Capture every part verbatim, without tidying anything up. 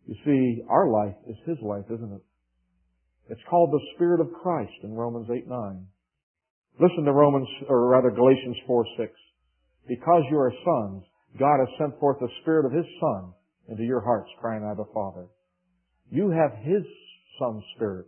You see, our life is His life, isn't it? It's called the Spirit of Christ in Romans eight nine. Listen to Romans, or rather Galatians four six. Because you are sons, God has sent forth the Spirit of His Son into your hearts, crying, Abba, Father. You have His Son's Spirit.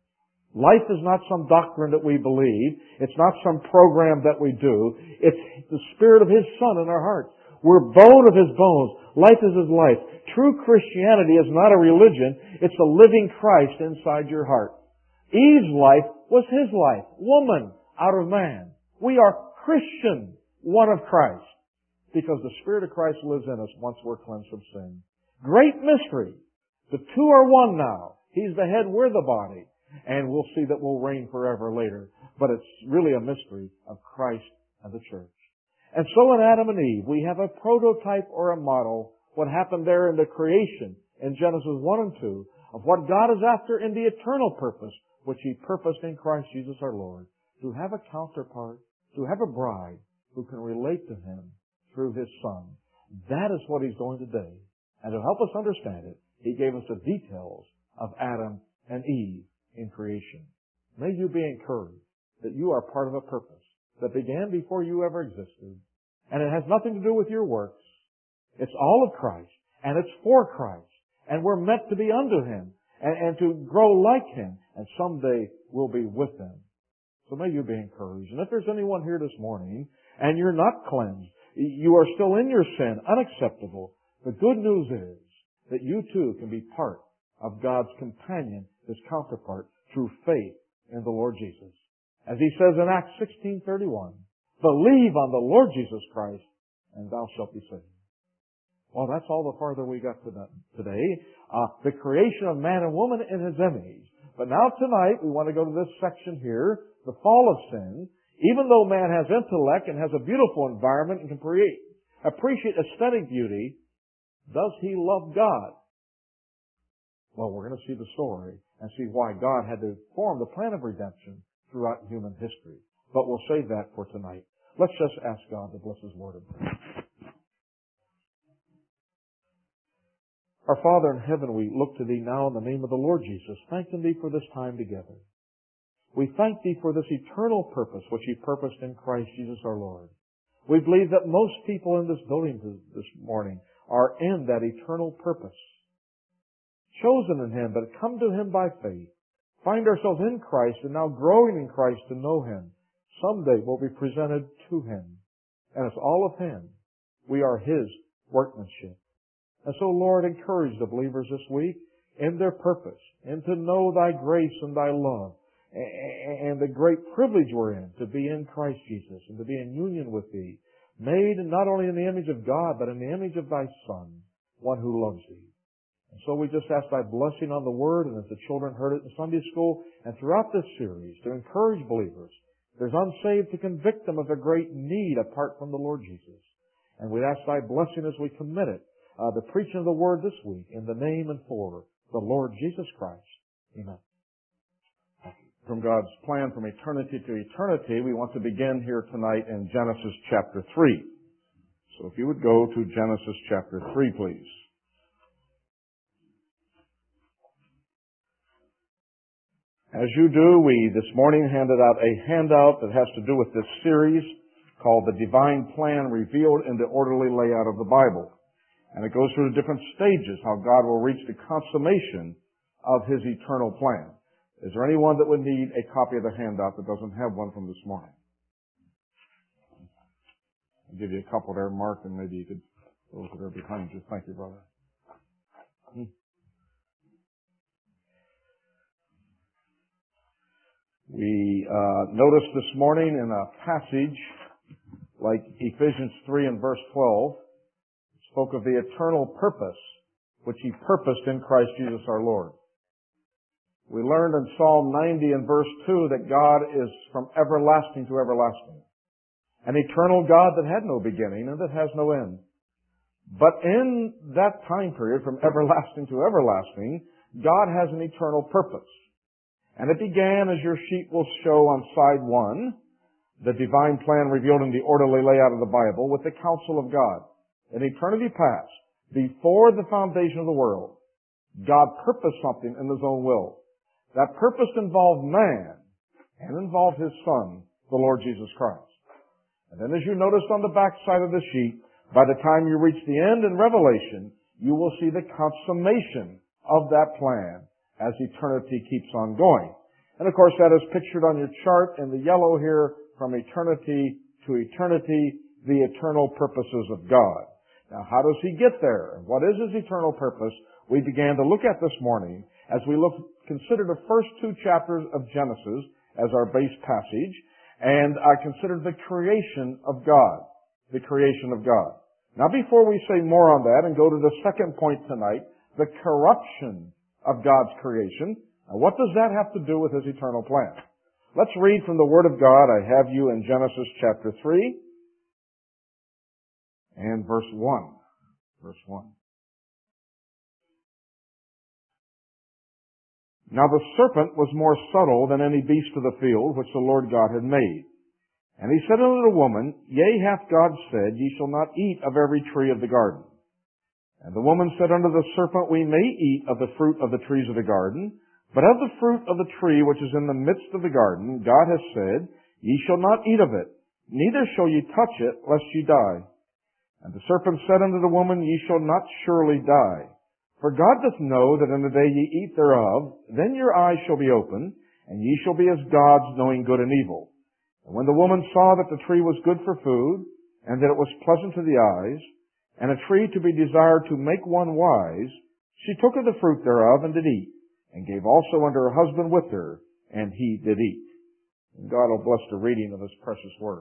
Life is not some doctrine that we believe. It's not some program that we do. It's the Spirit of His Son in our hearts. We're bone of His bones. Life is His life. True Christianity is not a religion. It's the living Christ inside your heart. Eve's life was His life. Woman out of man. We are Christian, one of Christ. Because the Spirit of Christ lives in us once we're cleansed of sin. Great mystery. The two are one now. He's the head, we're the body. And we'll see that we'll reign forever later. But it's really a mystery of Christ and the church. And so in Adam and Eve, we have a prototype or a model, what happened there in the creation in Genesis one and two, of what God is after in the eternal purpose, which He purposed in Christ Jesus our Lord, to have a counterpart, to have a bride who can relate to Him through His Son. That is what He's doing today. And to help us understand it, He gave us the details of Adam and Eve in creation. May you be encouraged that you are part of a purpose that began before you ever existed. And it has nothing to do with your works. It's all of Christ. And it's for Christ. And we're meant to be unto Him. And, and to grow like Him. And someday we'll be with Him. So may you be encouraged. And if there's anyone here this morning and you're not cleansed, you are still in your sin, unacceptable, the good news is that you too can be part of God's companion, His counterpart, through faith in the Lord Jesus. As He says in Acts sixteen thirty-one, believe on the Lord Jesus Christ, and thou shalt be saved. Well, that's all the farther we got today. Uh, the creation of man and woman in His image. But now tonight, we want to go to this section here, the fall of sin. Even though man has intellect and has a beautiful environment and can create, appreciate aesthetic beauty, does he love God? Well, we're going to see the story and see why God had to form the plan of redemption throughout human history. But we'll save that for tonight. Let's just ask God to bless His Word. Our Father in heaven, we look to Thee now in the name of the Lord Jesus, thanking Thee for this time together. We thank Thee for this eternal purpose which He purposed in Christ Jesus our Lord. We believe that most people in this building this morning are in that eternal purpose. Chosen in Him, but come to Him by faith. Find ourselves in Christ and now growing in Christ to know Him. Someday we'll be presented to Him. And it's all of Him. We are His workmanship. And so, Lord, encourage the believers this week in their purpose and to know Thy grace and Thy love. And the great privilege we're in to be in Christ Jesus and to be in union with Thee, made not only in the image of God, but in the image of Thy Son, one who loves Thee. And so we just ask Thy blessing on the Word, and as the children heard it in Sunday school, and throughout this series, to encourage believers. There's unsaved, to convict them of a great need apart from the Lord Jesus. And we ask Thy blessing as we commit it, uh, the preaching of the Word this week, in the name and for the Lord Jesus Christ. Amen. From God's plan from eternity to eternity, we want to begin here tonight in Genesis chapter three. So if you would go to Genesis chapter three, please. As you do, we this morning handed out a handout that has to do with this series called The Divine Plan Revealed in the Orderly Layout of the Bible. And it goes through the different stages, how God will reach the consummation of His eternal plan. Is there anyone that would need a copy of the handout that doesn't have one from this morning? I'll give you a couple there, Mark, and maybe you could, those that are behind you. Thank you, brother. Hmm. We uh, noticed this morning in a passage like Ephesians three and verse twelve, spoke of the eternal purpose which He purposed in Christ Jesus our Lord. We learned in Psalm ninety and verse two that God is from everlasting to everlasting. An eternal God that had no beginning and that has no end. But in that time period, from everlasting to everlasting, God has an eternal purpose. And it began, as your sheet will show on side one, the divine plan revealed in the orderly layout of the Bible, with the counsel of God. In eternity past, before the foundation of the world, God purposed something in His own will. That purpose involved man and involved His Son, the Lord Jesus Christ. And then as you noticed on the back side of the sheet, by the time you reach the end in Revelation, you will see the consummation of that plan as eternity keeps on going. And of course that is pictured on your chart in the yellow here, from eternity to eternity, the eternal purposes of God. Now how does He get there? What is His eternal purpose? We began to look at this morning as we look, consider the first two chapters of Genesis as our base passage, and I considered the creation of God. The creation of God. Now before we say more on that and go to the second point tonight, the corruption of God's creation, now what does that have to do with His eternal plan? Let's read from the Word of God. I have you in Genesis chapter three and verse one. Verse one. Now the serpent was more subtle than any beast of the field which the Lord God had made. And he said unto the woman, Yea, hath God said, Ye shall not eat of every tree of the garden. And the woman said unto the serpent, We may eat of the fruit of the trees of the garden, but of the fruit of the tree which is in the midst of the garden, God hath said, Ye shall not eat of it, neither shall ye touch it, lest ye die. And the serpent said unto the woman, Ye shall not surely die. For God doth know that in the day ye eat thereof, then your eyes shall be opened, and ye shall be as gods, knowing good and evil. And when the woman saw that the tree was good for food, and that it was pleasant to the eyes, and a tree to be desired to make one wise, she took of the fruit thereof, and did eat, and gave also unto her husband with her, and he did eat. And God will bless the reading of His precious word.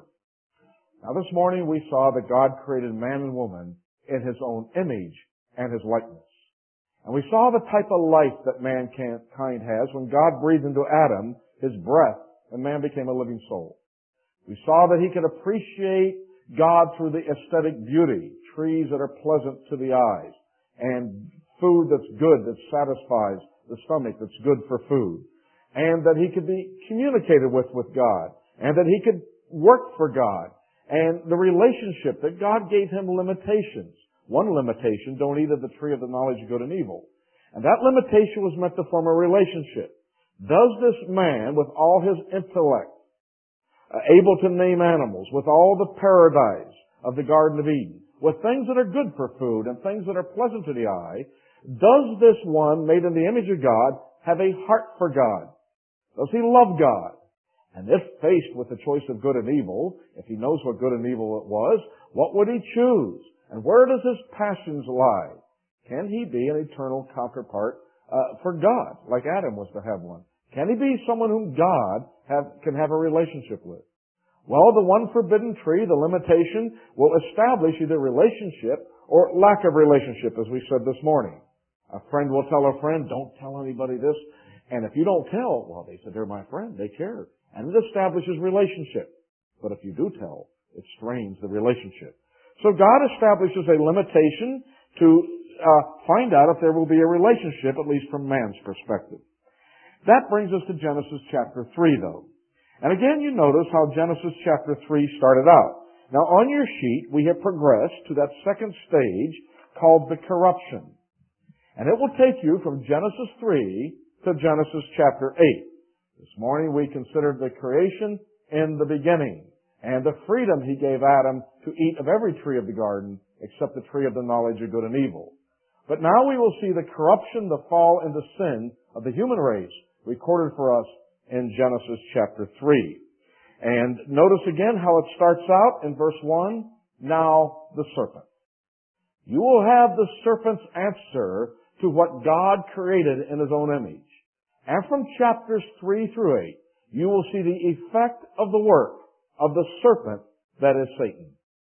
Now this morning we saw that God created man and woman in His own image and His likeness. And we saw the type of life that mankind has when God breathed into Adam His breath, and man became a living soul. We saw that he could appreciate God through the aesthetic beauty, trees that are pleasant to the eyes, and food that's good, that satisfies the stomach, that's good for food, and that he could be communicated with with God, and that he could work for God, and the relationship that God gave him limitations. One limitation, don't eat of the tree of the knowledge of good and evil. And that limitation was meant to form a relationship. Does this man, with all his intellect, uh, able to name animals, with all the paradise of the Garden of Eden, with things that are good for food and things that are pleasant to the eye, does this one, made in the image of God, have a heart for God? Does he love God? And if faced with the choice of good and evil, if he knows what good and evil it was, what would he choose? And where does his passions lie? Can he be an eternal counterpart uh, for God, like Adam was to have one? Can he be someone whom God have, can have a relationship with? Well, the one forbidden tree, the limitation, will establish either relationship or lack of relationship, as we said this morning. A friend will tell a friend, don't tell anybody this. And if you don't tell, well, they said, they're my friend, they care. And it establishes relationship. But if you do tell, it strains the relationship. So God establishes a limitation to uh, find out if there will be a relationship, at least from man's perspective. That brings us to Genesis chapter three, though. And again, you notice how Genesis chapter three started out. Now, on your sheet, we have progressed to that second stage called the corruption. And it will take you from Genesis three to Genesis chapter eight. This morning we considered the creation in the beginning and the freedom He gave Adam to eat of every tree of the garden except the tree of the knowledge of good and evil. But now we will see the corruption, the fall into sin of the human race recorded for us in Genesis chapter three. And notice again how it starts out in verse one, now the serpent. You will have the serpent's answer to what God created in His own image. And from chapters three through eight, you will see the effect of the work of the serpent that is Satan.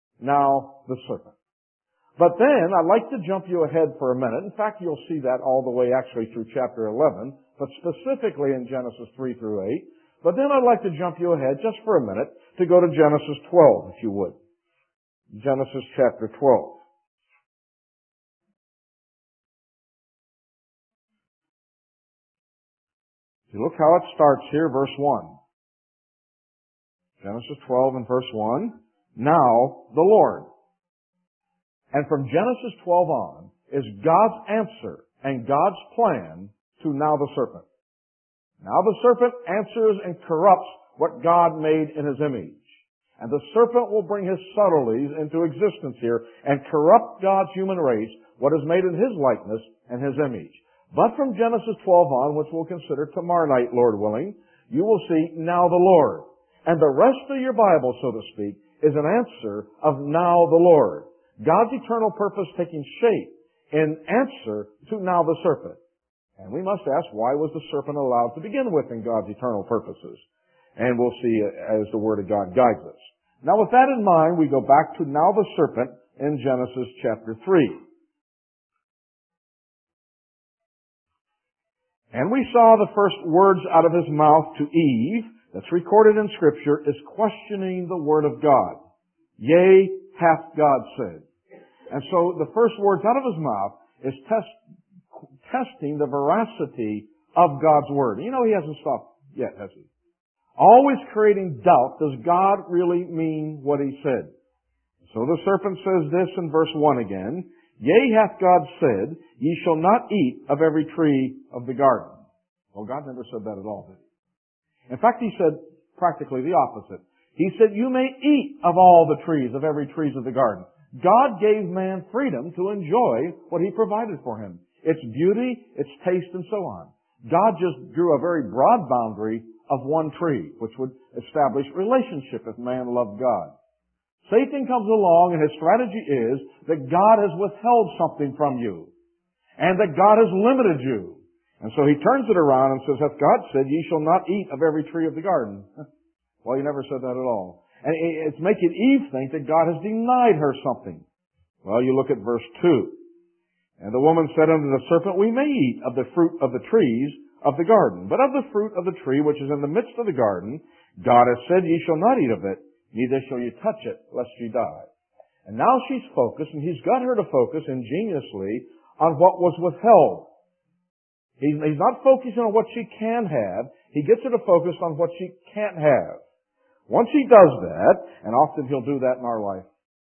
Now, the serpent. But then, I'd like to jump you ahead for a minute. In fact, you'll see that all the way actually through chapter eleven, but specifically in Genesis three through eight. But then I'd like to jump you ahead just for a minute to go to Genesis twelve, if you would. Genesis chapter twelve. You look how it starts here, verse one. Genesis twelve and verse one. Now the Lord. And from Genesis twelve on is God's answer and God's plan to now the serpent. Now the serpent answers and corrupts what God made in His image. And the serpent will bring his subtleties into existence here and corrupt God's human race, what is made in His likeness and His image. But from Genesis twelve on, which we'll consider tomorrow night, Lord willing, you will see now the Lord. And the rest of your Bible, so to speak, is an answer of now the Lord. God's eternal purpose taking shape in answer to now the serpent. And we must ask, why was the serpent allowed to begin with in God's eternal purposes? And we'll see as the Word of God guides us. Now with that in mind, we go back to now the serpent in Genesis chapter three. And we saw the first words out of his mouth to Eve, that's recorded in Scripture, is questioning the Word of God. Yea, hath God said. And so the first words out of his mouth is test, testing the veracity of God's Word. You know, he hasn't stopped yet, has he? Always creating doubt, does God really mean what He said? So the serpent says this in verse one again, Yea, hath God said, Ye shall not eat of every tree of the garden. Well, God never said that at all, did He? In fact, He said practically the opposite. He said, You may eat of all the trees, of every trees of the garden. God gave man freedom to enjoy what He provided for him. Its beauty, its taste, and so on. God just drew a very broad boundary of one tree, which would establish relationship if man loved God. Satan comes along and his strategy is that God has withheld something from you and that God has limited you. And so he turns it around and says, Hath God said, Ye shall not eat of every tree of the garden? Well, He never said that at all. And it's making Eve think that God has denied her something. Well, you look at verse two. And the woman said unto the serpent, We may eat of the fruit of the trees of the garden, but of the fruit of the tree which is in the midst of the garden, God has said, Ye shall not eat of it, neither shall ye touch it, lest ye die. And now she's focused, and He's got her to focus ingeniously on what was withheld. He's, he's not focusing on what she can have. He gets her to focus on what she can't have. Once He does that, and often He'll do that in our life,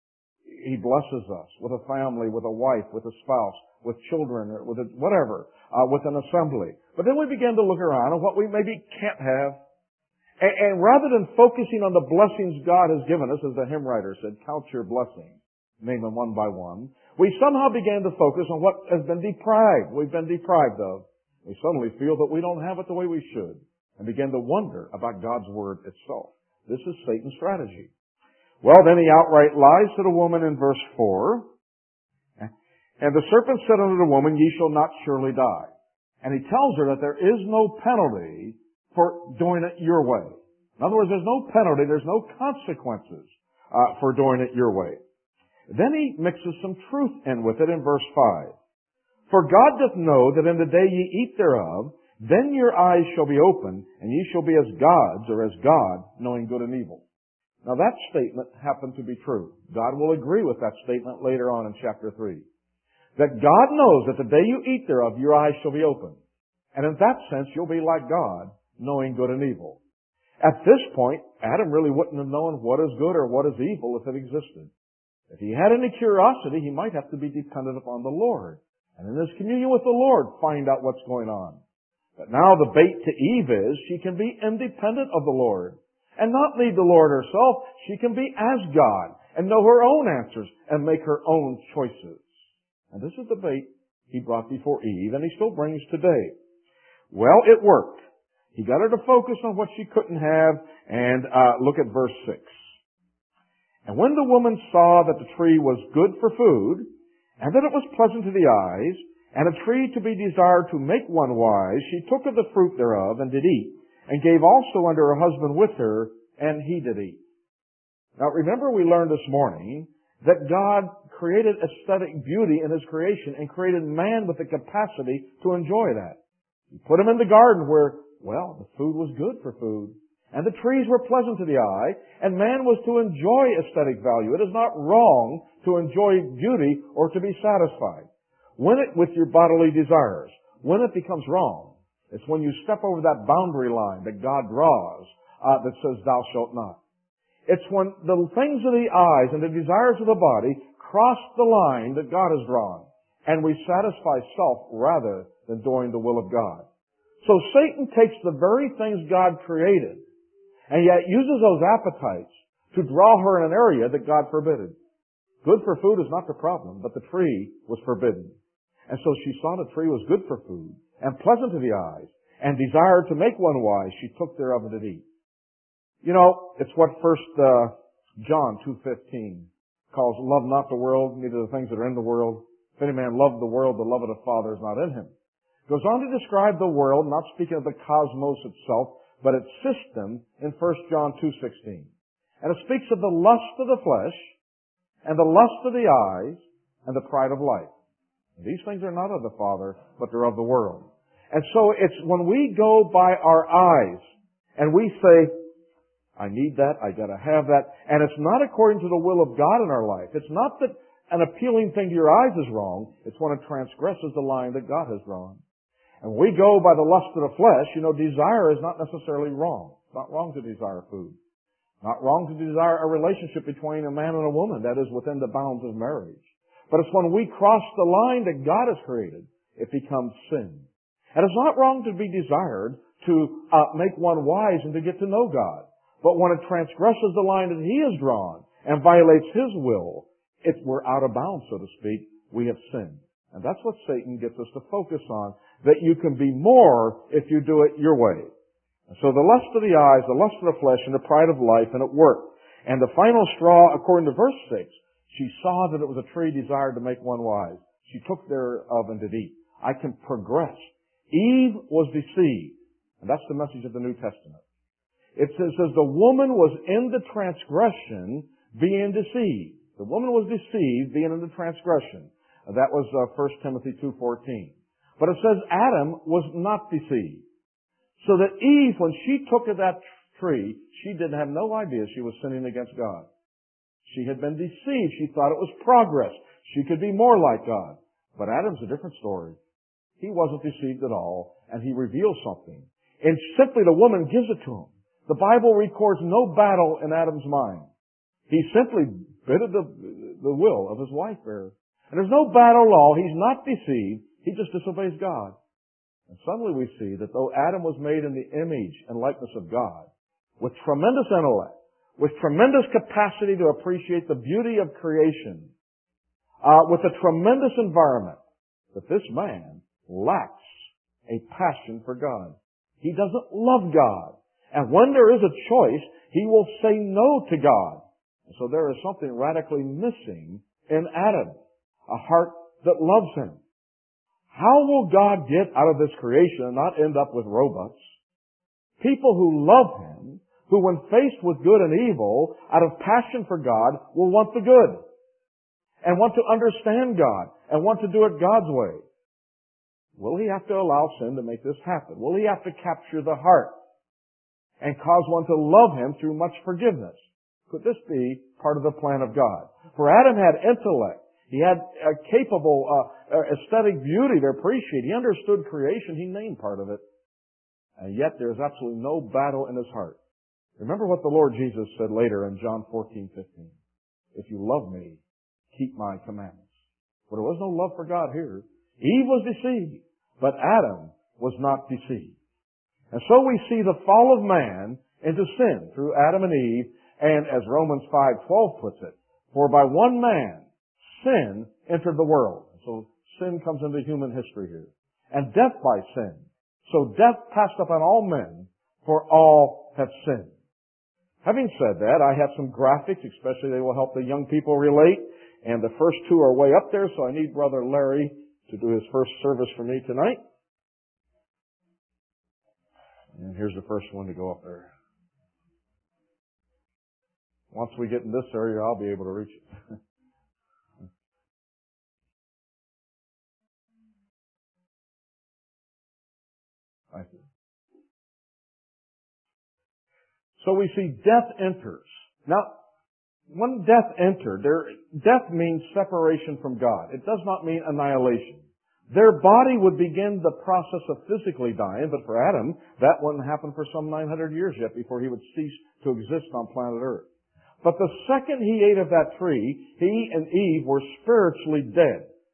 He blesses us with a family, with a wife, with a spouse, with children, or with a, whatever, uh, with an assembly. But then we begin to look around at what we maybe can't have. And, and rather than focusing on the blessings God has given us, as the hymn writer said, count your blessings, name them one by one, we somehow began to focus on what has been deprived, we've been deprived of. We suddenly feel that we don't have it the way we should, and begin to wonder about God's Word itself. This is Satan's strategy. Well, then he outright lies to the woman in verse four. And the serpent said unto the woman, Ye shall not surely die. And he tells her that there is no penalty for doing it your way. In other words, there's no penalty, there's no consequences uh, for doing it your way. Then he mixes some truth in with it in verse five. For God doth know that in the day ye eat thereof, then your eyes shall be opened, and ye shall be as gods, or as God, knowing good and evil. Now that statement happened to be true. God will agree with that statement later on in chapter three. That God knows that the day you eat thereof, your eyes shall be opened. And in that sense, you'll be like God, knowing good and evil. At this point, Adam really wouldn't have known what is good or what is evil if it existed. If he had any curiosity, he might have to be dependent upon the Lord. And in his communion with the Lord, find out what's going on. But now the bait to Eve is she can be independent of the Lord and not need the Lord herself. She can be as God and know her own answers and make her own choices. And this is the bait he brought before Eve, and he still brings today. Well, it worked. He got her to focus on what she couldn't have, and uh, look at verse six. And when the woman saw that the tree was good for food, and that it was pleasant to the eyes, and a tree to be desired to make one wise, she took of the fruit thereof, and did eat, and gave also unto her husband with her, and he did eat. Now remember, we learned this morning that God created aesthetic beauty in His creation and created man with the capacity to enjoy that. He put him in the garden where, well, the food was good for food, and the trees were pleasant to the eye, and man was to enjoy aesthetic value. It is not wrong to enjoy beauty or to be satisfied. When it, with your bodily desires, when it becomes wrong, it's when you step over that boundary line that God draws uh, that says, Thou shalt not. It's when the things of the eyes and the desires of the body cross the line that God has drawn. and we satisfy self rather than doing the will of God. So Satan takes the very things God created and yet uses those appetites to draw her in an area that God forbidden. Good for food is not the problem, but the tree was forbidden. And so she saw the tree was good for food and pleasant to the eyes and desired to make one wise. She took thereof and did eat. You know, it's what First uh, John two fifteen calls, love not the world, neither the things that are in the world. If any man love the world, the love of the Father is not in him. Goes on to describe the world, not speaking of the cosmos itself, but its system in First John two sixteen. And it speaks of the lust of the flesh, and the lust of the eyes, and the pride of life. These things are not of the Father, but they're of the world. And so it's when we go by our eyes, and we say, I need that, I gotta have that, and it's not according to the will of God in our life. It's not that an appealing thing to your eyes is wrong, it's when it transgresses the line that God has drawn. And we go by the lust of the flesh, you know, desire is not necessarily wrong. It's not wrong to desire food. Not wrong to desire a relationship between a man and a woman, that is within the bounds of marriage. But it's when we cross the line that God has created, it becomes sin. And it's not wrong to be desired to uh, make one wise and to get to know God. But when it transgresses the line that He has drawn and violates His will, it's we're out of bounds, so to speak. We have sinned. And that's what Satan gets us to focus on, that you can be more if you do it your way. So the lust of the eyes, the lust of the flesh, and the pride of life, and it worked. And the final straw, according to verse six, she saw that it was a tree desired to make one wise. She took thereof and did eat. I can progress. Eve was deceived. And that's the message of the New Testament. It says, says the woman was in the transgression being deceived. The woman was deceived being in the transgression. That was uh, First Timothy two fourteen. But it says Adam was not deceived. So that Eve, when she took of that tree, she didn't have no idea she was sinning against God. She had been deceived. She thought it was progress. She could be more like God. But Adam's a different story. He wasn't deceived at all, and he reveals something. And simply the woman gives it to him. The Bible records no battle in Adam's mind. He simply bitted the, the will of his wife there. And there's no battle at all. He's not deceived. He just disobeys God. And suddenly we see that though Adam was made in the image and likeness of God, with tremendous intellect, with tremendous capacity to appreciate the beauty of creation, uh, with a tremendous environment, that this man lacks a passion for God. He doesn't love God. And when there is a choice, he will say no to God. And so there is something radically missing in Adam, a heart that loves Him. How will God get out of this creation and not end up with robots? People who love Him, who when faced with good and evil, out of passion for God, will want the good. And want to understand God. And want to do it God's way. Will He have to allow sin to make this happen? Will He have to capture the heart? And cause one to love Him through much forgiveness? Could this be part of the plan of God? For Adam had intellect. He had a capable uh, aesthetic beauty to appreciate. He understood creation. He named part of it. And yet there's absolutely no battle in his heart. Remember what the Lord Jesus said later in John fourteen fifteen. If you love me, keep my commandments. But there was no love for God here. Eve was deceived, but Adam was not deceived. And so we see the fall of man into sin through Adam and Eve, and as Romans five twelve puts it, for by one man sin entered the world. So sin comes into human history here. And death by sin. So death passed upon all men, for all have sinned. Having said that, I have some graphics, especially they will help the young people relate. And the first two are way up there, so I need Brother Larry to do his first service for me tonight. And here's the first one to go up there. Once we get in this area, I'll be able to reach it. I see. So we see death enters. Now, when death entered, there, death means separation from God. It does not mean annihilation. Their body would begin the process of physically dying, but for Adam, that wouldn't happen for some nine hundred years yet before he would cease to exist on planet Earth. But the second he ate of that tree, he and Eve were spiritually dead.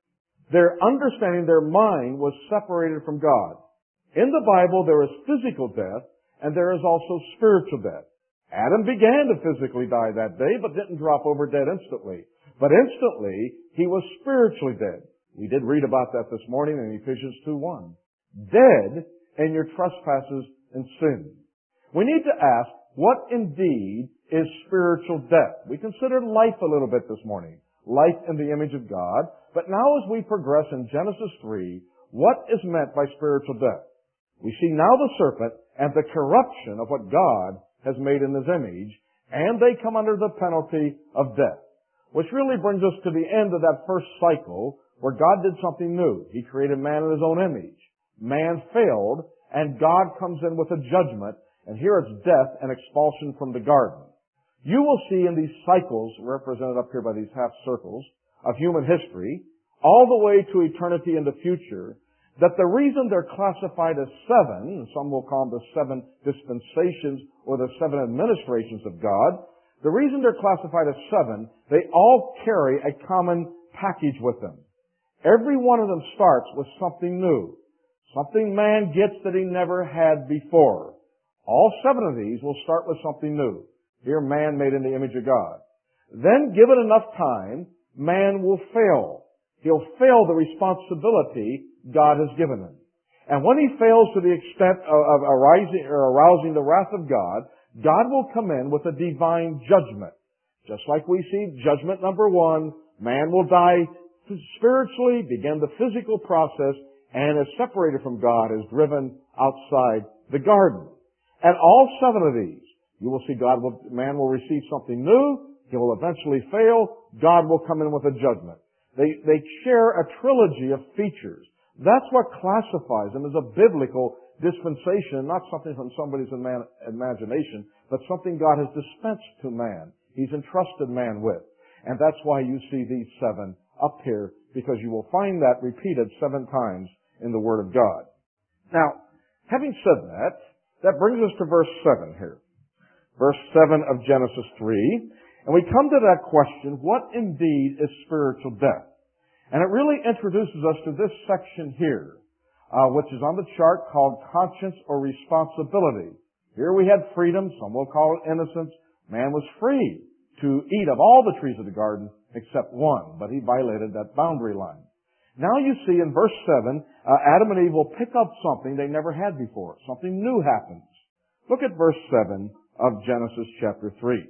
Their understanding, their mind was separated from God. In the Bible, there is physical death, and there is also spiritual death. Adam began to physically die that day, but didn't drop over dead instantly. But instantly, he was spiritually dead. We did read about that this morning in Ephesians two one. Dead in your trespasses and sins. We need to ask, what indeed is spiritual death? We considered life a little bit this morning. Life in the image of God. But now as we progress in Genesis three, what is meant by spiritual death? We see now the serpent and the corruption of what God has made in His image, and they come under the penalty of death. Which really brings us to the end of that first cycle where God did something new. He created man in His own image. Man failed, and God comes in with a judgment, and here it's death and expulsion from the garden. You will see in these cycles, represented up here by these half circles, of human history, all the way to eternity in the future, that the reason they're classified as seven, some will call them the seven dispensations or the seven administrations of God, the reason they're classified as seven, they all carry a common package with them. Every one of them starts with something new. Something man gets that he never had before. All seven of these will start with something new. Here, man made in the image of God. Then, given enough time, man will fail. He'll fail the responsibility God has given him. And when he fails to the extent of, of arising or arousing the wrath of God, God will come in with a divine judgment. Just like we see judgment number one, man will die spiritually, begin the physical process, and is separated from God, is driven outside the garden. And all seven of these, you will see God will, man will receive something new, he will eventually fail, God will come in with a judgment. They, they share a trilogy of features. That's what classifies them as a biblical dispensation, not something from somebody's ima- imagination, but something God has dispensed to man. He's entrusted man with. And that's why you see these seven up here, because you will find that repeated seven times in the Word of God. Now, having said that, that brings us to verse seven here. Verse seven of Genesis three. And we come to that question, what indeed is spiritual death? And it really introduces us to this section here, uh, which is on the chart called conscience or responsibility. Here we had freedom, some will call it innocence. Man was free to eat of all the trees of the garden except one, but he violated that boundary line. Now you see in verse seven, uh, Adam and Eve will pick up something they never had before. Something new happens. Look at verse seven of Genesis chapter three.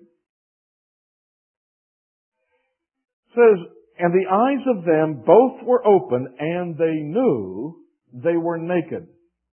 It says, and the eyes of them both were open, and they knew they were naked.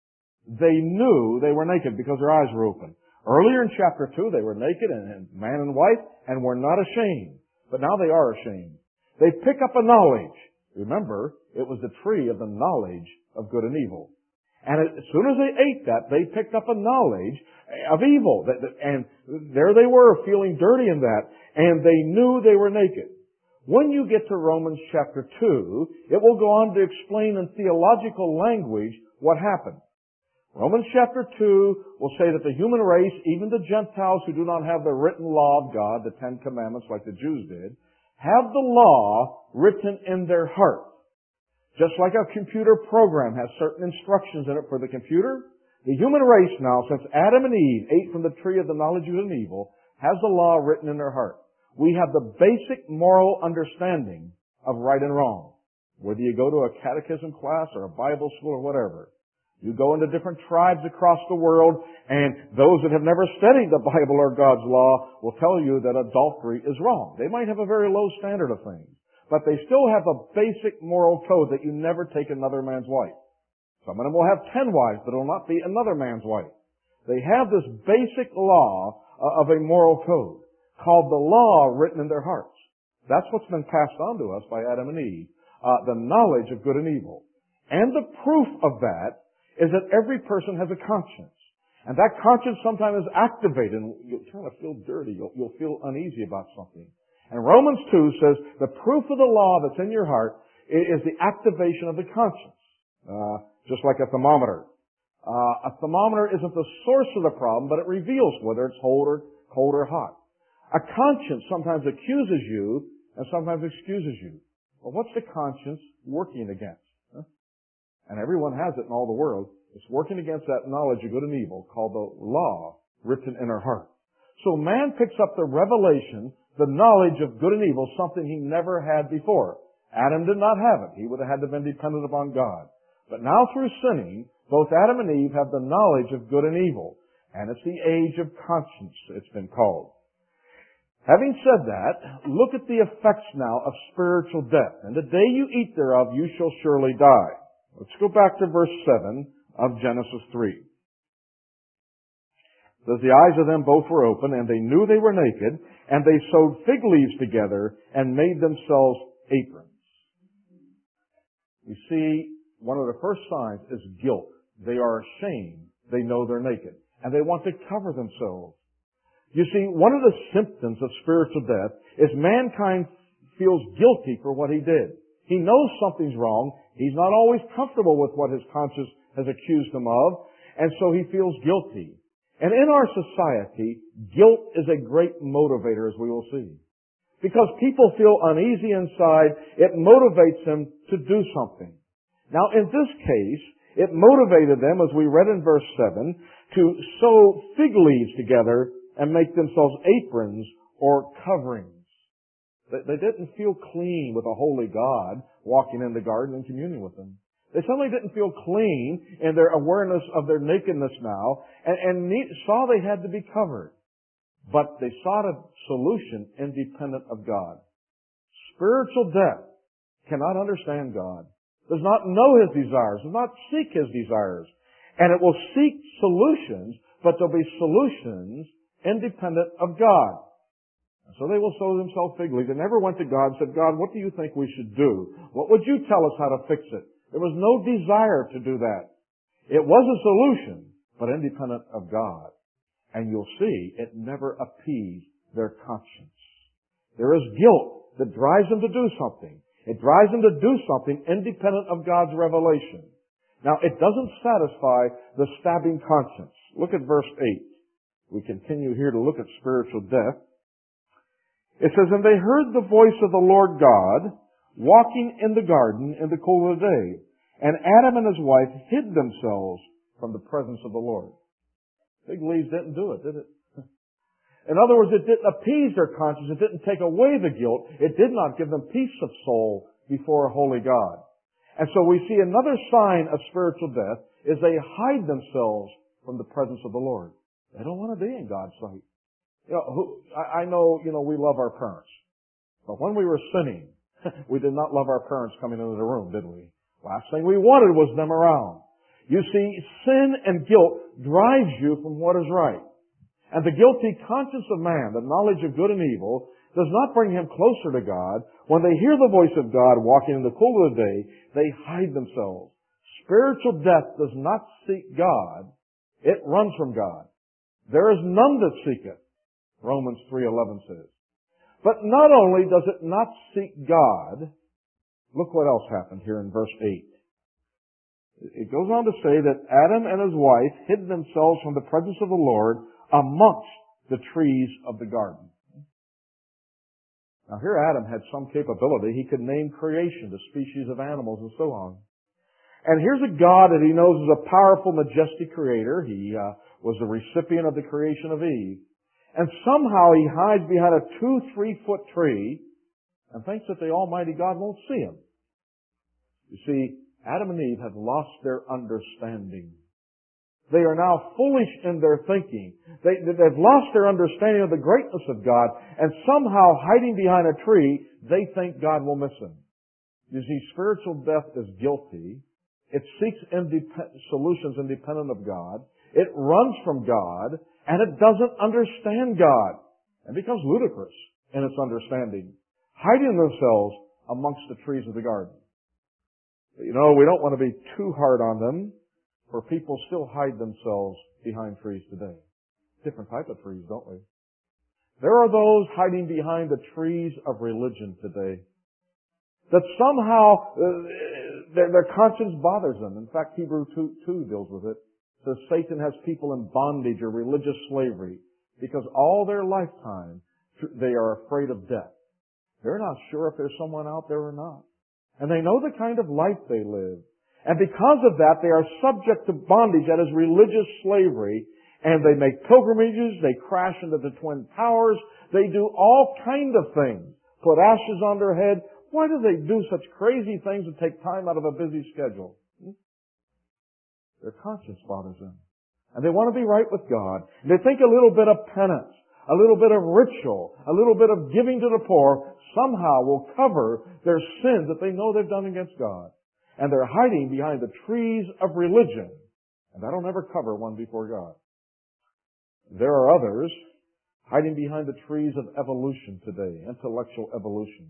They knew they were naked because their eyes were open. Earlier in chapter two, they were naked, and man and wife, and were not ashamed. But now they are ashamed. They pick up a knowledge. Remember, it was the tree of the knowledge of good and evil. And as soon as they ate that, they picked up a knowledge of evil. And there they were, feeling dirty in that. And they knew they were naked. When you get to Romans chapter two, it will go on to explain in theological language what happened. Romans chapter two will say that the human race, even the Gentiles who do not have the written law of God, the Ten Commandments like the Jews did, have the law written in their heart. Just like a computer program has certain instructions in it for the computer, the human race now, since Adam and Eve ate from the tree of the knowledge of good and evil, has the law written in their heart. We have the basic moral understanding of right and wrong. Whether you go to a catechism class or a Bible school or whatever, you go into different tribes across the world, and those that have never studied the Bible or God's law will tell you that adultery is wrong. They might have a very low standard of things, but they still have a basic moral code that you never take another man's wife. Some of them will have ten wives, but it will not be another man's wife. They have this basic law of a moral code called the law written in their hearts. That's what's been passed on to us by Adam and Eve, uh, the knowledge of good and evil. And the proof of that is that every person has a conscience. And that conscience sometimes is activated, and you'll kind of feel dirty. You'll, you'll feel uneasy about something. And Romans two says the proof of the law that's in your heart is the activation of the conscience. Uh, just like a thermometer. Uh, a thermometer isn't the source of the problem, but it reveals whether it's cold or, cold or hot. A conscience sometimes accuses you and sometimes excuses you. Well, what's the conscience working against? Huh? And everyone has it in all the world. It's working against that knowledge of good and evil called the law written in our heart. So man picks up the revelation, the knowledge of good and evil, something he never had before. Adam did not have it. He would have had to have been dependent upon God. But now through sinning, both Adam and Eve have the knowledge of good and evil. And it's the age of conscience, it's been called. Having said that, look at the effects now of spiritual death. And the day you eat thereof, you shall surely die. Let's go back to verse seven of Genesis three. It says, the eyes of them both were open, and they knew they were naked, and they sewed fig leaves together and made themselves aprons. You see, one of the first signs is guilt. They are ashamed. They know they're naked. And they want to cover themselves. You see, one of the symptoms of spiritual death is mankind feels guilty for what he did. He knows something's wrong. He's not always comfortable with what his conscience has accused him of, and so he feels guilty. And in our society, guilt is a great motivator, as we will see. Because people feel uneasy inside, it motivates them to do something. Now, in this case, it motivated them, as we read in verse seven, to sew fig leaves together and make themselves aprons or coverings. They didn't feel clean with a holy God walking in the garden and communing with them. They suddenly didn't feel clean in their awareness of their nakedness now and, and need, saw they had to be covered. But they sought a solution independent of God. Spiritual death cannot understand God, does not know His desires, does not seek His desires. And it will seek solutions, but there'll be solutions independent of God. So they will sew themselves fig leaves. They never went to God and said, God, what do you think we should do? What would you tell us how to fix it? There was no desire to do that. It was a solution, but independent of God. And you'll see it never appeased their conscience. There is guilt that drives them to do something. It drives them to do something independent of God's revelation. Now, it doesn't satisfy the stabbing conscience. Look at verse eight. We continue here to look at spiritual death. It says, and they heard the voice of the Lord God walking in the garden in the cool of the day. And Adam and his wife hid themselves from the presence of the Lord. Fig leaves didn't do it, did it? In other words, it didn't appease their conscience. It didn't take away the guilt. It did not give them peace of soul before a holy God. And so we see another sign of spiritual death is they hide themselves from the presence of the Lord. They don't want to be in God's sight. You know, who, I, I know, you know, we love our parents. But when we were sinning, we did not love our parents coming into the room, did we? Last thing we wanted was them around. You see, sin and guilt drives you from what is right. And the guilty conscience of man, the knowledge of good and evil, does not bring him closer to God. When they hear the voice of God walking in the cool of the day, they hide themselves. Spiritual death does not seek God. It runs from God. There is none that seeketh, Romans three eleven says. But not only does it not seek God, look what else happened here in verse eight. It goes on to say that Adam and his wife hid themselves from the presence of the Lord amongst the trees of the garden. Now here Adam had some capability. He could name creation, the species of animals and so on. And here's a God that he knows is a powerful, majestic creator. He uh, was the recipient of the creation of Eve. And somehow he hides behind a two, three foot tree and thinks that the Almighty God won't see him. You see, Adam and Eve have lost their understanding. They are now foolish in their thinking. They, they've lost their understanding of the greatness of God, and somehow hiding behind a tree, they think God will miss them. You see, spiritual death is guilty. It seeks indep- solutions independent of God. It runs from God, and it doesn't understand God, and becomes ludicrous in its understanding, hiding themselves amongst the trees of the garden. But you know, we don't want to be too hard on them, for people still hide themselves behind trees today. Different type of trees, don't we? There are those hiding behind the trees of religion today that somehow uh, their, their conscience bothers them. In fact, Hebrews two, two deals with it. It says Satan has people in bondage or religious slavery because all their lifetime they are afraid of death. They're not sure if there's someone out there or not. And they know the kind of life they live. And because of that, they are subject to bondage, that is religious slavery. And they make pilgrimages, they crash into the Twin Towers, they do all kind of things. Put ashes on their head. Why do they do such crazy things and take time out of a busy schedule? Hmm? Their conscience bothers them. And they want to be right with God. And they think a little bit of penance, a little bit of ritual, a little bit of giving to the poor somehow will cover their sins that they know they've done against God. And they're hiding behind the trees of religion. And that'll never cover one before God. There are others hiding behind the trees of evolution today, intellectual evolution.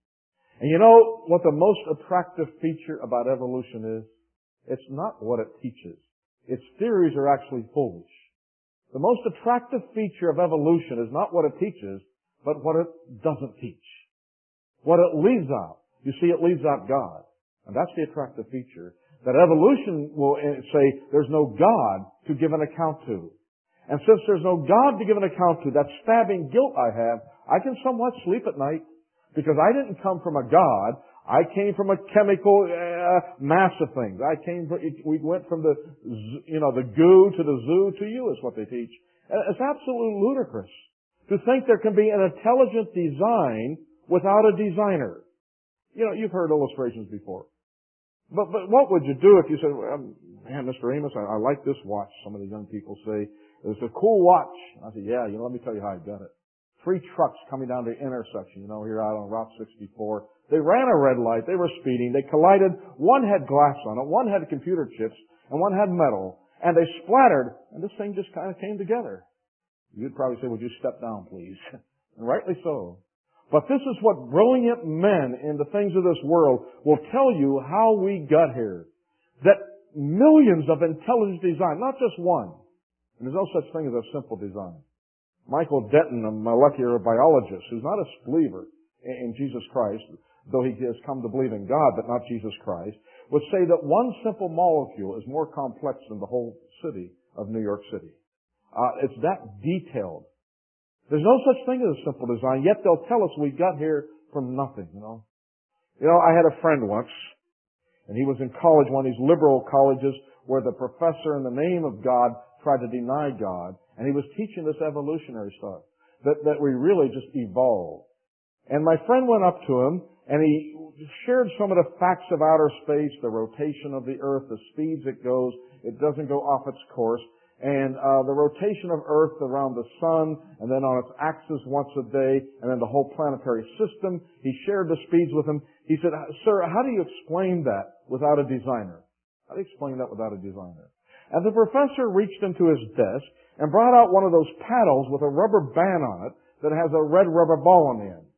And you know what the most attractive feature about evolution is? It's not what it teaches. Its theories are actually foolish. The most attractive feature of evolution is not what it teaches, but what it doesn't teach. What it leaves out. You see, it leaves out God. And that's the attractive feature. That evolution will say there's no God to give an account to. And since there's no God to give an account to, that stabbing guilt I have, I can somewhat sleep at night. Because I didn't come from a God. I came from a chemical uh, mass of things. I came from, we went from the, you know, the goo to the zoo to you is what they teach. And it's absolutely ludicrous to think there can be an intelligent design without a designer. You know, you've heard illustrations before. But, but what would you do if you said, well, man, Mister Amos, I, I like this watch. Some of the young people say, it's a cool watch. I said, yeah, you know, let me tell you how I got it. Three trucks coming down the intersection, you know, here out on Route sixty-four. They ran a red light. They were speeding. They collided. One had glass on it. One had computer chips. And one had metal. And they splattered. And this thing just kind of came together. You'd probably say, would you step down, please? And rightly so. But this is what brilliant men in the things of this world will tell you how we got here. That millions of intelligent design, not just one. And there's no such thing as a simple design. Michael Denton, a molecular biologist, who's not a believer in Jesus Christ, though he has come to believe in God, but not Jesus Christ, would say that one simple molecule is more complex than the whole city of New York City. Uh, it's that detailed. There's no such thing as a simple design, yet they'll tell us we got here from nothing, you know. You know, I had a friend once, and he was in college, one of these liberal colleges, where the professor in the name of God tried to deny God, and he was teaching this evolutionary stuff, that, that we really just evolved. And my friend went up to him, and he shared some of the facts of outer space, the rotation of the earth, the speeds it goes, it doesn't go off its course, and uh, the rotation of earth around the sun, and then on its axis once a day, and then the whole planetary system. He shared the speeds with him. He said, sir, how do you explain that without a designer? How do you explain that without a designer? And the professor reached into his desk and brought out one of those paddles with a rubber band on it that has a red rubber ball on the end.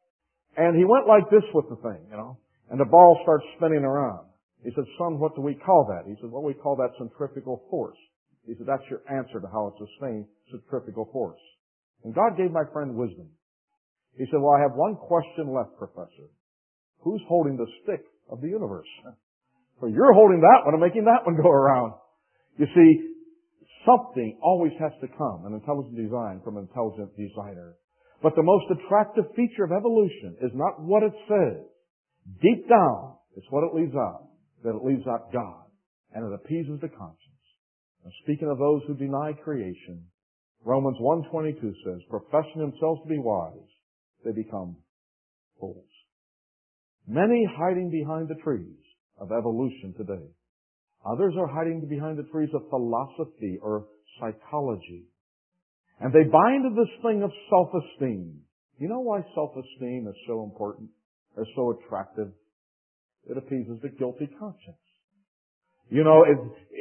And he went like this with the thing, you know, and the ball starts spinning around. He said, son, what do we call that? He said, well, we call that centrifugal force. He said, that's your answer to how it's sustained centrifugal force. And God gave my friend wisdom. He said, well, I have one question left, Professor. Who's holding the stick of the universe? Well, you're holding that one and making that one go around. You see, something always has to come, an intelligent design from an intelligent designer. But the most attractive feature of evolution is not what it says. Deep down, it's what it leaves out. That it leaves out God. And it appeases the conscience. And speaking of those who deny creation, Romans one twenty-two says, professing themselves to be wise, they become fools. Many hiding behind the trees of evolution today. Others are hiding behind the trees of philosophy or psychology. And they buy into this thing of self-esteem. You know why self-esteem is so important or so attractive? It appeases the guilty conscience. You know, it,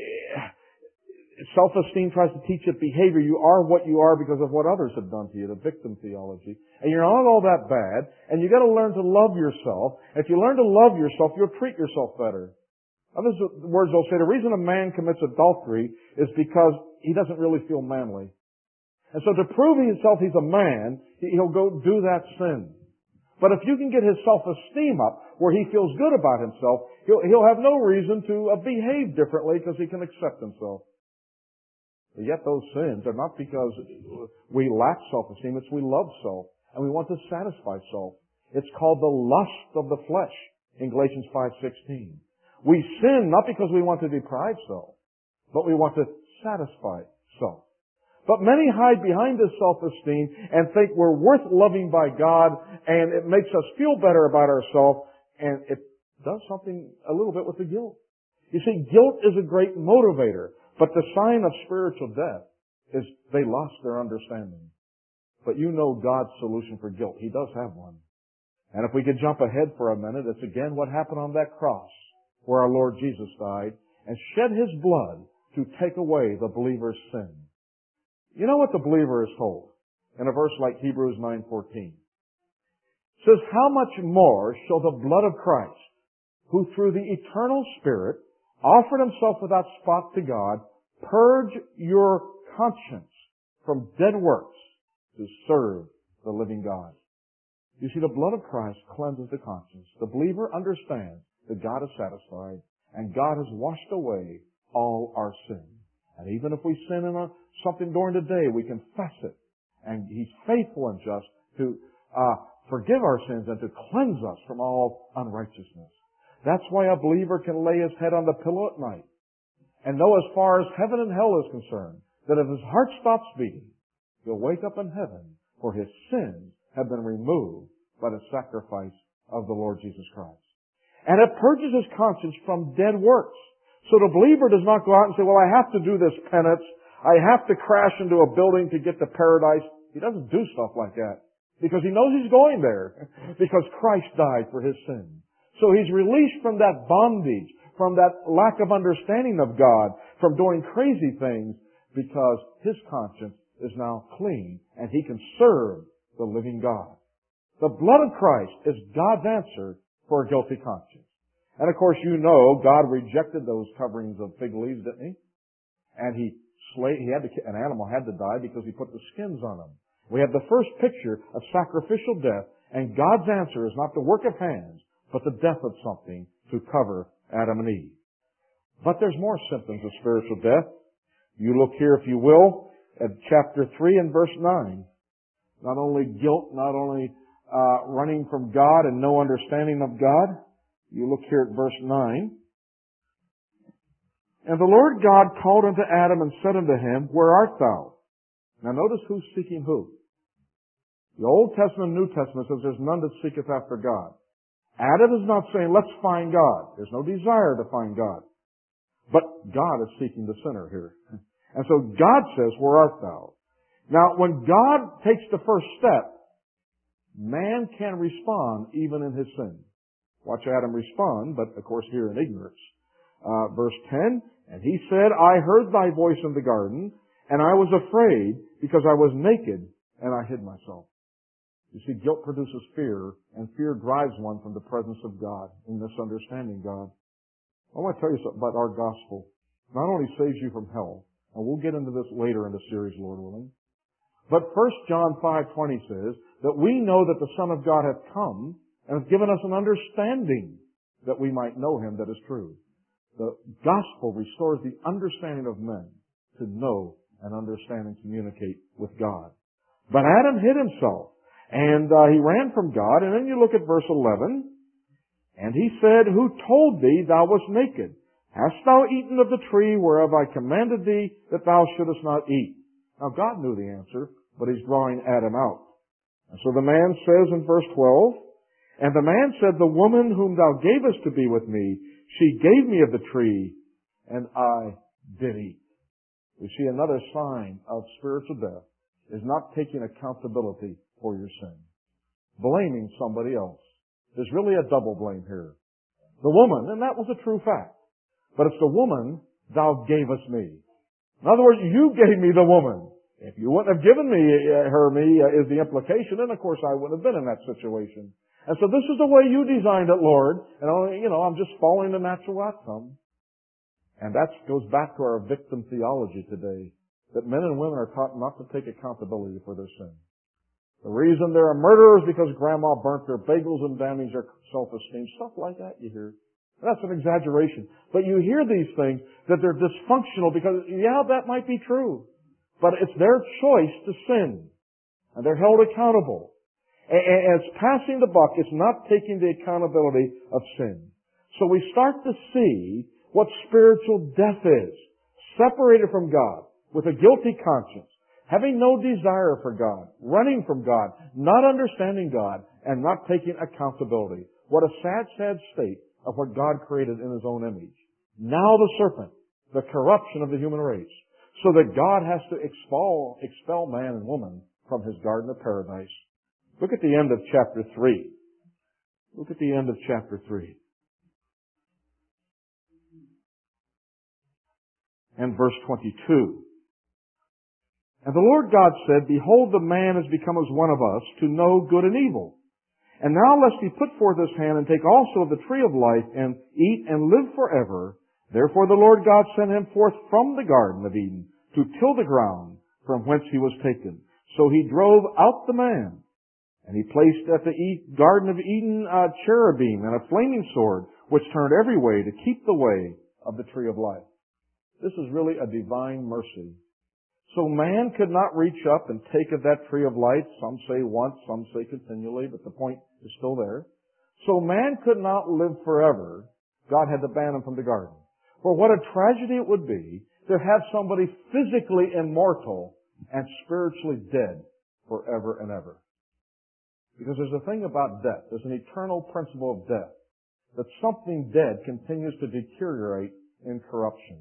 it, self-esteem tries to teach you behavior. You are what you are because of what others have done to you, the victim theology. And you're not all that bad, and you gotta learn to love yourself. If you learn to love yourself, you'll treat yourself better. Other words, they'll say the reason a man commits adultery is because he doesn't really feel manly. And so to prove himself he's a man, he'll go do that sin. But if you can get his self-esteem up where he feels good about himself, he'll, he'll have no reason to uh, behave differently because he can accept himself. But yet those sins are not because we lack self-esteem, it's we love self and we want to satisfy self. It's called the lust of the flesh in Galatians five sixteen. We sin not because we want to deprive self, but we want to satisfy self. But many hide behind this self-esteem and think we're worth loving by God, and it makes us feel better about ourselves, and it does something a little bit with the guilt. You see, guilt is a great motivator, but the sign of spiritual death is they lost their understanding. But you know God's solution for guilt. He does have one. And if we could jump ahead for a minute, it's again what happened on that cross where our Lord Jesus died and shed His blood to take away the believer's sin. You know what the believer is told in a verse like Hebrews nine fourteen? It says, how much more shall the blood of Christ, who through the eternal Spirit offered Himself without spot to God, purge your conscience from dead works to serve the living God. You see, the blood of Christ cleanses the conscience. The believer understands that God is satisfied and God has washed away all our sin. And even if we sin in a, something during the day, we confess it. And He's faithful and just to uh, forgive our sins and to cleanse us from all unrighteousness. That's why a believer can lay his head on the pillow at night and know as far as heaven and hell is concerned that if his heart stops beating, he'll wake up in heaven, for his sins have been removed by the sacrifice of the Lord Jesus Christ. And it purges his conscience from dead works. So the believer does not go out and say, well, I have to do this penance. I have to crash into a building to get to paradise. He doesn't do stuff like that because he knows he's going there because Christ died for his sin. So he's released from that bondage, from that lack of understanding of God, from doing crazy things because his conscience is now clean and he can serve the living God. The blood of Christ is God's answer for a guilty conscience. And of course you know God rejected those coverings of fig leaves, didn't He? And He slayed, he had to, an animal had to die because He put the skins on them. We have the first picture of sacrificial death, and God's answer is not the work of hands, but the death of something to cover Adam and Eve. But there's more symptoms of spiritual death. You look here, if you will, at chapter three and verse nine. Not only guilt, not only uh, running from God and no understanding of God. You look here at verse nine. And the Lord God called unto Adam and said unto him, where art thou? Now notice who's seeking who. The Old Testament and New Testament says there's none that seeketh after God. Adam is not saying, let's find God. There's no desire to find God. But God is seeking the sinner here. And so God says, where art thou? Now, when God takes the first step, man can respond even in his sin. Watch Adam respond, but of course here in ignorance. Uh, verse ten, and he said, I heard thy voice in the garden, and I was afraid because I was naked, and I hid myself. You see, guilt produces fear, and fear drives one from the presence of God in misunderstanding God. I want to tell you something about our gospel. Not only saves you from hell, and we'll get into this later in the series, Lord willing, but First John five twenty says that we know that the Son of God hath come and hath given us an understanding that we might know Him that is true. The gospel restores the understanding of men to know and understand and communicate with God. But Adam hid himself, and uh, he ran from God. And then you look at verse eleven, and he said, who told thee thou wast naked? Hast thou eaten of the tree whereof I commanded thee that thou shouldest not eat? Now God knew the answer, but He's drawing Adam out. And so the man says in verse twelve, and the man said, the woman whom thou gavest to be with me, she gave me of the tree, and I did eat. We see another sign of spiritual death is not taking accountability for your sin. Blaming somebody else. There's really a double blame here. The woman, and that was a true fact, but it's the woman thou gavest me. In other words, you gave me the woman. If you wouldn't have given me uh, her me uh, is the implication, then of course I wouldn't have been in that situation. And so this is the way you designed it, Lord. And, you know, I'm just following the natural outcome. And that goes back to our victim theology today, that men and women are taught not to take accountability for their sin. The reason they're murderers is because grandma burnt their bagels and damaged their self-esteem. Stuff like that you hear. That's an exaggeration. But you hear these things that they're dysfunctional because, yeah, that might be true. But it's their choice to sin. And they're held accountable. And it's passing the buck. It's not taking the accountability of sin. So we start to see what spiritual death is. Separated from God, with a guilty conscience, having no desire for God, running from God, not understanding God, and not taking accountability. What a sad, sad state of what God created in His own image. Now the serpent, the corruption of the human race, so that God has to expel, expel man and woman from His garden of paradise. Look at the end of chapter three. Look at the end of chapter three. And verse twenty-two. And the Lord God said, Behold, the man has become as one of us, to know good and evil. And now lest he put forth his hand and take also of the tree of life, and eat and live forever. Therefore the Lord God sent him forth from the Garden of Eden, to till the ground from whence he was taken. So he drove out the man. And he placed at the Garden of Eden a cherubim and a flaming sword, which turned every way to keep the way of the tree of life. This is really a divine mercy. So man could not reach up and take of that tree of life. Some say once, some say continually, but the point is still there. So man could not live forever. God had to ban him from the garden. For what a tragedy it would be to have somebody physically immortal and spiritually dead forever and ever. Because there's a thing about death. There's an eternal principle of death. That something dead continues to deteriorate in corruption.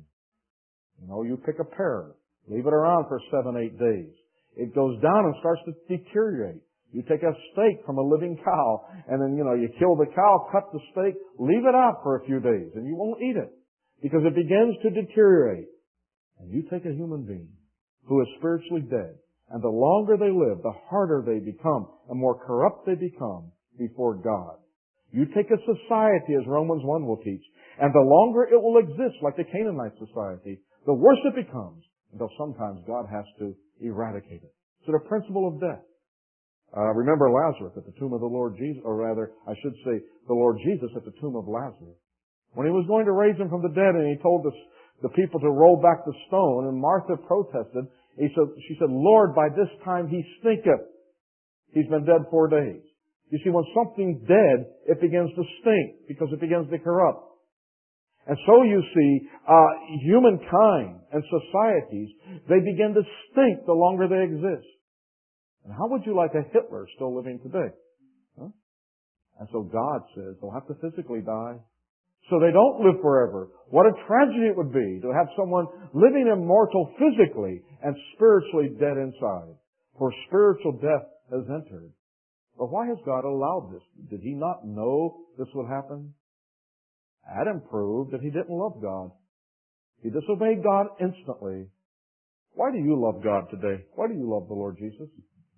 You know, you pick a pear, leave it around for seven, eight days. It goes down and starts to deteriorate. You take a steak from a living cow, and then, you know, you kill the cow, cut the steak, leave it out for a few days, and you won't eat it. Because it begins to deteriorate. And you take a human being who is spiritually dead, and the longer they live, the harder they become, and more corrupt they become before God. You take a society, as Romans one will teach, and the longer it will exist, like the Canaanite society, the worse it becomes, until sometimes God has to eradicate it. So the principle of death. Uh, remember Lazarus at the tomb of the Lord Jesus, or rather, I should say, the Lord Jesus at the tomb of Lazarus. When He was going to raise him from the dead, and He told the, the people to roll back the stone, and Martha protested, he said, she said, Lord, by this time he stinketh. He's been dead four days. You see, when something's dead, it begins to stink, because it begins to corrupt. And so you see, uh, humankind and societies, they begin to stink the longer they exist. And how would you like a Hitler still living today? Huh? And so God says they'll have to physically die. So they don't live forever. What a tragedy it would be to have someone living immortal physically and spiritually dead inside. For spiritual death has entered. But why has God allowed this? Did He not know this would happen? Adam proved that he didn't love God. He disobeyed God instantly. Why do you love God today? Why do you love the Lord Jesus?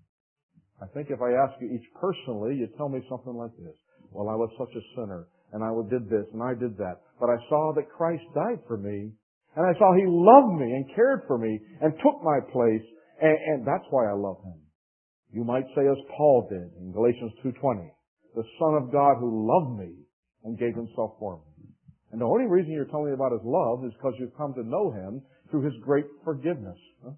I think if I ask you each personally, you'd tell me something like this. Well, I was such a sinner, and I did this, and I did that. But I saw that Christ died for me, and I saw He loved me and cared for me and took my place, and, and that's why I love Him. You might say as Paul did in Galatians two twenty, the Son of God who loved me and gave Himself for me. And the only reason you're telling me about His love is because you've come to know Him through His great forgiveness. Huh?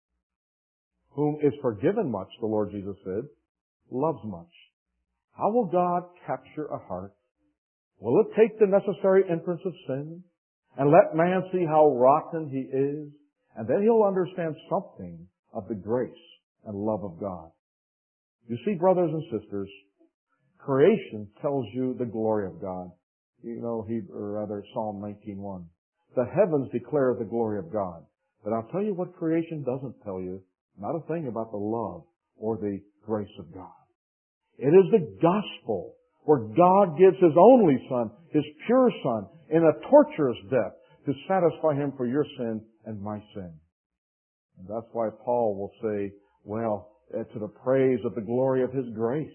Whom is forgiven much, the Lord Jesus said, loves much. How will God capture a heart? Will it take the necessary entrance of sin and let man see how rotten he is? And then he'll understand something of the grace and love of God. You see, brothers and sisters, creation tells you the glory of God. You know, he, or rather, Psalm nineteen one. The heavens declare the glory of God. But I'll tell you what creation doesn't tell you. Not a thing about the love or the grace of God. It is the gospel where God gives His only Son, His pure Son, in a torturous death to satisfy Him for your sin and my sin. And that's why Paul will say, well, to the praise of the glory of His grace.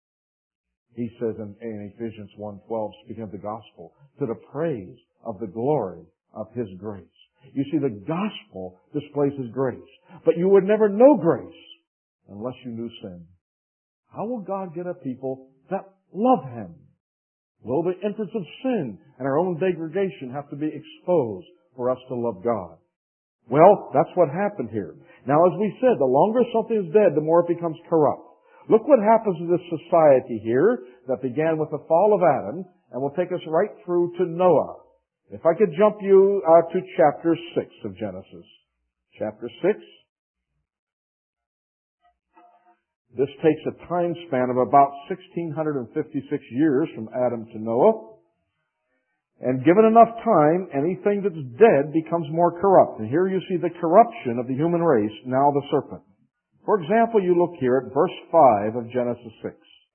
He says in, in Ephesians one twelve, speaking of the gospel, to the praise of the glory of His grace. You see, the gospel displays His grace. But you would never know grace unless you knew sin. How will God get a people that love Him? Will the entrance of sin and our own degradation have to be exposed for us to love God? Well, that's what happened here. Now, as we said, the longer something is dead, the more it becomes corrupt. Look what happens to this society here that began with the fall of Adam and will take us right through to Noah. If I could jump you uh, to chapter six of Genesis. Chapter six. This takes a time span of about one thousand six hundred fifty-six years from Adam to Noah. And given enough time, anything that's dead becomes more corrupt. And here you see the corruption of the human race, now the serpent. For example, you look here at verse five of Genesis six.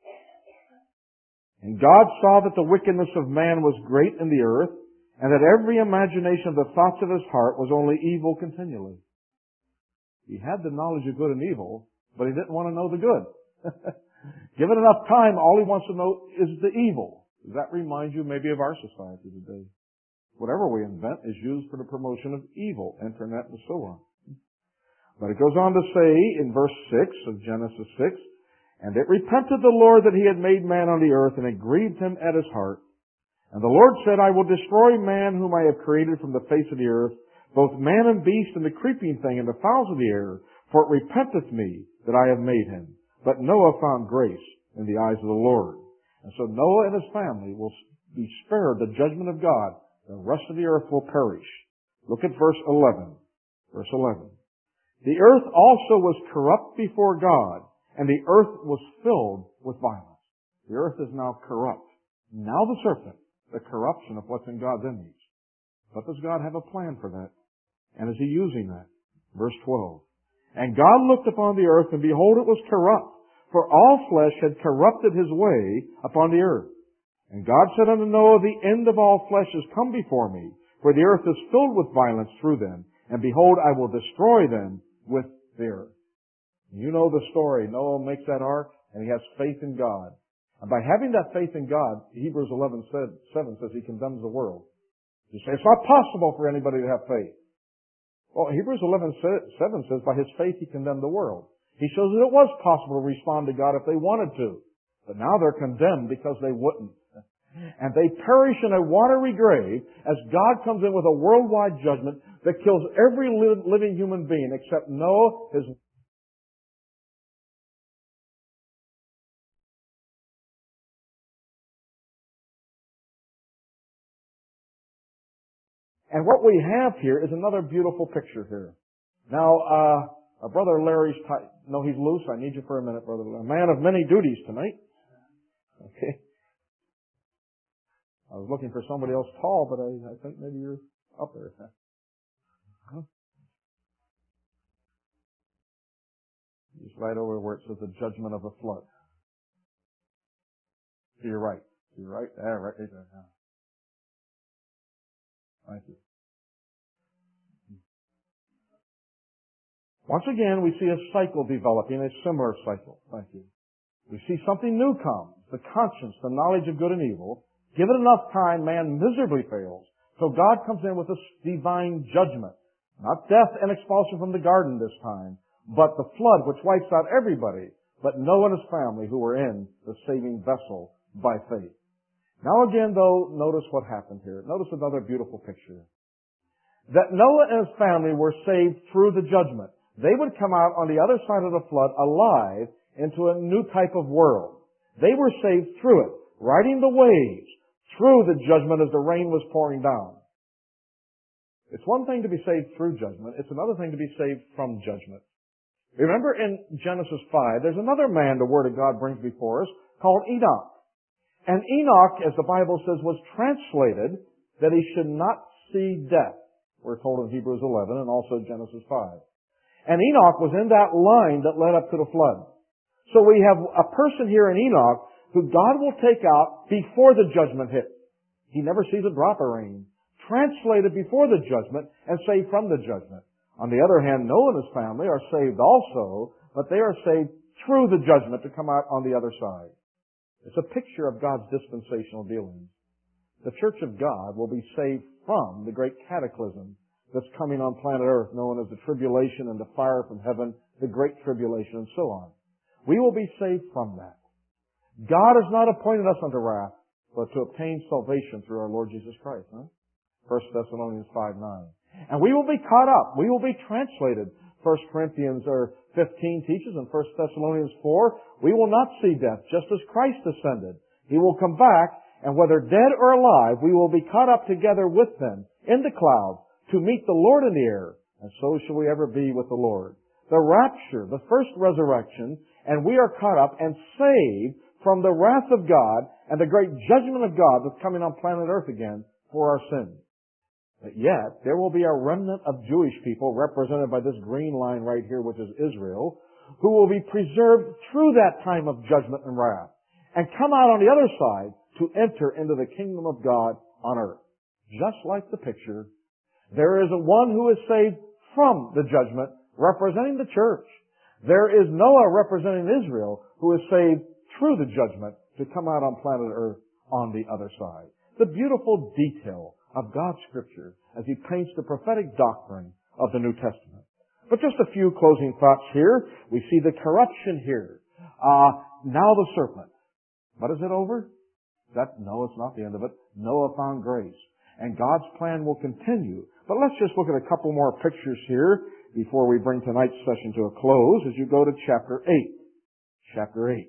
And God saw that the wickedness of man was great in the earth, and that every imagination of the thoughts of his heart was only evil continually. He had the knowledge of good and evil, but he didn't want to know the good. Given enough time, all he wants to know is the evil. Does that remind you maybe of our society today? Whatever we invent is used for the promotion of evil, internet and so on. But it goes on to say in verse six of Genesis six, and it repented the Lord that he had made man on the earth, and it grieved him at his heart. And the Lord said, I will destroy man whom I have created from the face of the earth, both man and beast and the creeping thing and the fowls of the air, for it repenteth me that I have made him. But Noah found grace in the eyes of the Lord. And so Noah and his family will be spared the judgment of God. The rest of the earth will perish. Look at verse eleven. Verse eleven. The earth also was corrupt before God, and the earth was filled with violence. The earth is now corrupt. Now the serpent, the corruption of what's in God's image. But does God have a plan for that? And is he using that? Verse twelve. And God looked upon the earth, and behold, it was corrupt. For all flesh had corrupted his way upon the earth. And God said unto Noah, the end of all flesh is come before me, for the earth is filled with violence through them. And behold, I will destroy them with the earth. You know the story. Noah makes that ark, and he has faith in God. And by having that faith in God, Hebrews eleven seven says he condemns the world. You say, it's not possible for anybody to have faith. Well, Hebrews eleven seven says by his faith he condemned the world. He shows that it was possible to respond to God if they wanted to. But now they're condemned because they wouldn't. And they perish in a watery grave as God comes in with a worldwide judgment that kills every living human being except Noah, his And what we have here is another beautiful picture here. Now, uh, our brother Larry's tight. No, he's loose. I need you for a minute, brother. A man of many duties tonight. Okay. I was looking for somebody else tall, but I, I think maybe you're up there. Huh? Just right over where it says the judgment of the flood. To your right. To your right. There, right there. Yeah. Thank you. Once again, we see a cycle developing, a similar cycle. Thank you. We see something new come. The conscience, the knowledge of good and evil. Given enough time, man miserably fails. So God comes in with this divine judgment. Not death and expulsion from the garden this time, but the flood which wipes out everybody, but Noah and his family who were in the saving vessel by faith. Now again, though, notice what happened here. Notice another beautiful picture. That Noah and his family were saved through the judgment. They would come out on the other side of the flood alive into a new type of world. They were saved through it, riding the waves, through the judgment as the rain was pouring down. It's one thing to be saved through judgment. It's another thing to be saved from judgment. Remember in Genesis five, there's another man the Word of God brings before us called Enoch. And Enoch, as the Bible says, was translated that he should not see death. We're told in Hebrews eleven and also Genesis five. And Enoch was in that line that led up to the flood. So we have a person here in Enoch who God will take out before the judgment hits. He never sees a drop of rain. Translated before the judgment and saved from the judgment. On the other hand, Noah and his family are saved also, but they are saved through the judgment to come out on the other side. It's a picture of God's dispensational dealings. The church of God will be saved from the great cataclysm that's coming on planet Earth, known as the tribulation and the fire from heaven, the great tribulation, and so on. We will be saved from that. God has not appointed us unto wrath, but to obtain salvation through our Lord Jesus Christ. Huh? First Thessalonians five nine. And we will be caught up. We will be translated. First Corinthians or fifteen teaches in First Thessalonians four, we will not see death, just as Christ ascended. He will come back, and whether dead or alive, we will be caught up together with them in the clouds to meet the Lord in the air, and so shall we ever be with the Lord. The rapture, the first resurrection, and we are caught up and saved from the wrath of God and the great judgment of God that's coming on planet Earth again for our sins. But yet, there will be a remnant of Jewish people represented by this green line right here, which is Israel, who will be preserved through that time of judgment and wrath and come out on the other side to enter into the kingdom of God on earth. Just like the picture, there is a one who is saved from the judgment, representing the church. There is Noah representing Israel, who is saved through the judgment to come out on planet Earth on the other side. The beautiful detail of God's Scripture as He paints the prophetic doctrine of the New Testament. But just a few closing thoughts here. We see the corruption here. Uh, now the serpent. But is it over? That, no, it's not the end of it. Noah found grace. And God's plan will continue. But let's just look at a couple more pictures here before we bring tonight's session to a close as you go to chapter eight. Chapter eight.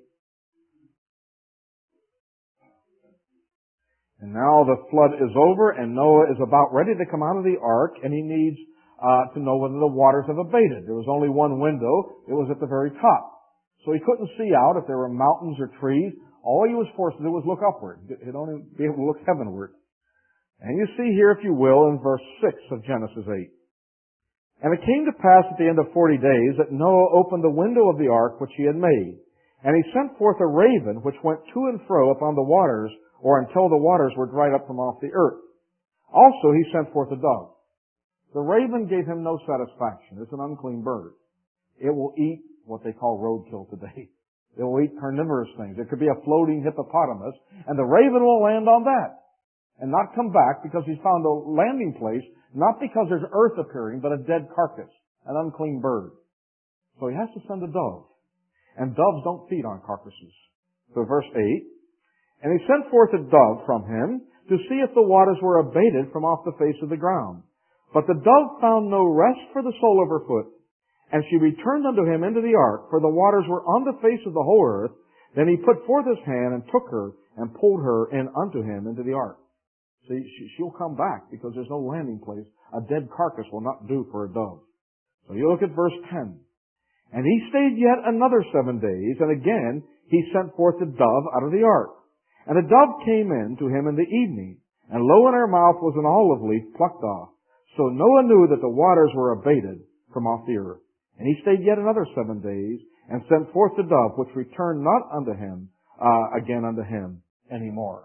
And now the flood is over and Noah is about ready to come out of the ark, and he needs uh, to know whether the waters have abated. There was only one window. It was at the very top. So he couldn't see out if there were mountains or trees. All he was forced to do was look upward. He'd only be able to look heavenward. And you see here, if you will, in verse six of Genesis eight. And it came to pass at the end of forty days that Noah opened the window of the ark which he had made. And he sent forth a raven which went to and fro upon the waters, or until the waters were dried up from off the earth. Also he sent forth a dove. The raven gave him no satisfaction. It's an unclean bird. It will eat what they call roadkill today. It will eat carnivorous things. It could be a floating hippopotamus, and the raven will land on that and not come back because he's found a landing place, not because there's earth appearing, but a dead carcass, an unclean bird. So he has to send a dove. And doves don't feed on carcasses. So verse eight, and he sent forth a dove from him to see if the waters were abated from off the face of the ground. But the dove found no rest for the sole of her foot. And she returned unto him into the ark, for the waters were on the face of the whole earth. Then he put forth his hand and took her and pulled her in unto him into the ark. See, she'll come back because there's no landing place. A dead carcass will not do for a dove. So you look at verse ten. And he stayed yet another seven days, and again he sent forth the dove out of the ark. And the dove came in to him in the evening, and lo, in her mouth was an olive leaf plucked off. So Noah knew that the waters were abated from off the earth. And he stayed yet another seven days, and sent forth the dove, which returned not unto him, uh, again unto him any more.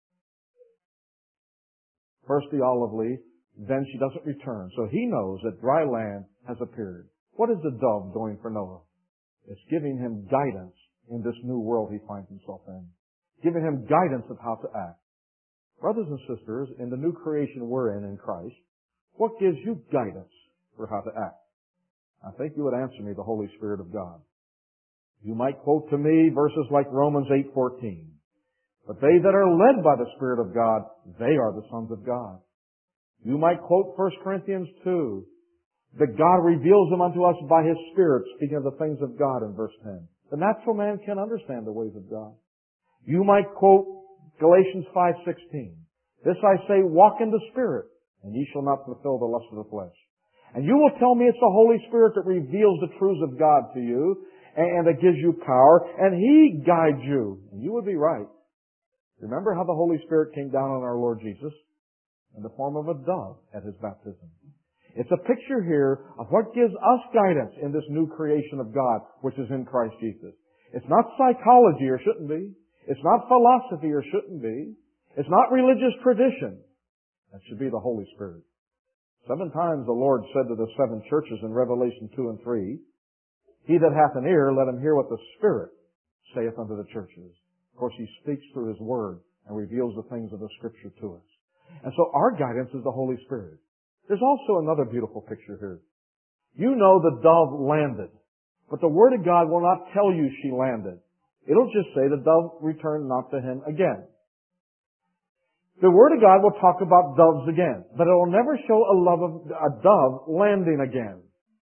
First the olive leaf, then she doesn't return. So he knows that dry land has appeared. What is the dove doing for Noah? It's giving him guidance in this new world he finds himself in. Giving him guidance of how to act. Brothers and sisters, in the new creation we're in in Christ, what gives you guidance for how to act? I think you would answer me, the Holy Spirit of God. You might quote to me verses like Romans eight fourteen. But they that are led by the Spirit of God, they are the sons of God. You might quote First Corinthians two. That God reveals them unto us by His Spirit, speaking of the things of God in verse ten. The natural man can't understand the ways of God. You might quote Galatians five sixteen. This I say, walk in the Spirit, and ye shall not fulfill the lust of the flesh. And you will tell me it's the Holy Spirit that reveals the truths of God to you, and that gives you power, and He guides you. And you would be right. Remember how the Holy Spirit came down on our Lord Jesus? In the form of a dove at His baptism. It's a picture here of what gives us guidance in this new creation of God, which is in Christ Jesus. It's not psychology, or shouldn't be. It's not philosophy, or shouldn't be. It's not religious tradition. That should be the Holy Spirit. Seven times the Lord said to the seven churches in Revelation two and three, He that hath an ear, let him hear what the Spirit saith unto the churches. Of course, He speaks through His Word and reveals the things of the Scripture to us. And so our guidance is the Holy Spirit. There's also another beautiful picture here. You know the dove landed, but the Word of God will not tell you she landed. It'll just say the dove returned not to him again. The Word of God will talk about doves again, but it will never show a love of a dove landing again.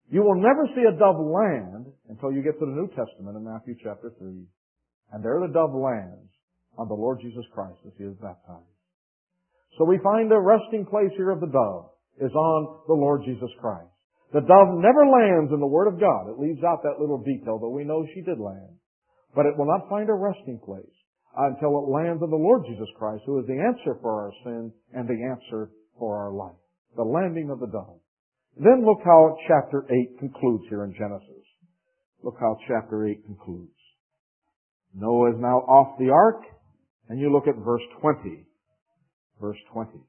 You will never see a dove land until you get to the New Testament in Matthew chapter three. And there the dove lands on the Lord Jesus Christ as He is baptized. So we find the resting place here of the dove is on the Lord Jesus Christ. The dove never lands in the Word of God. It leaves out that little detail, though we know she did land. But it will not find a resting place until it lands on the Lord Jesus Christ, who is the answer for our sin and the answer for our life. The landing of the dove. Then look how chapter eight concludes here in Genesis. Look how chapter eight concludes. Noah is now off the ark, and you look at verse twenty. Verse twenty.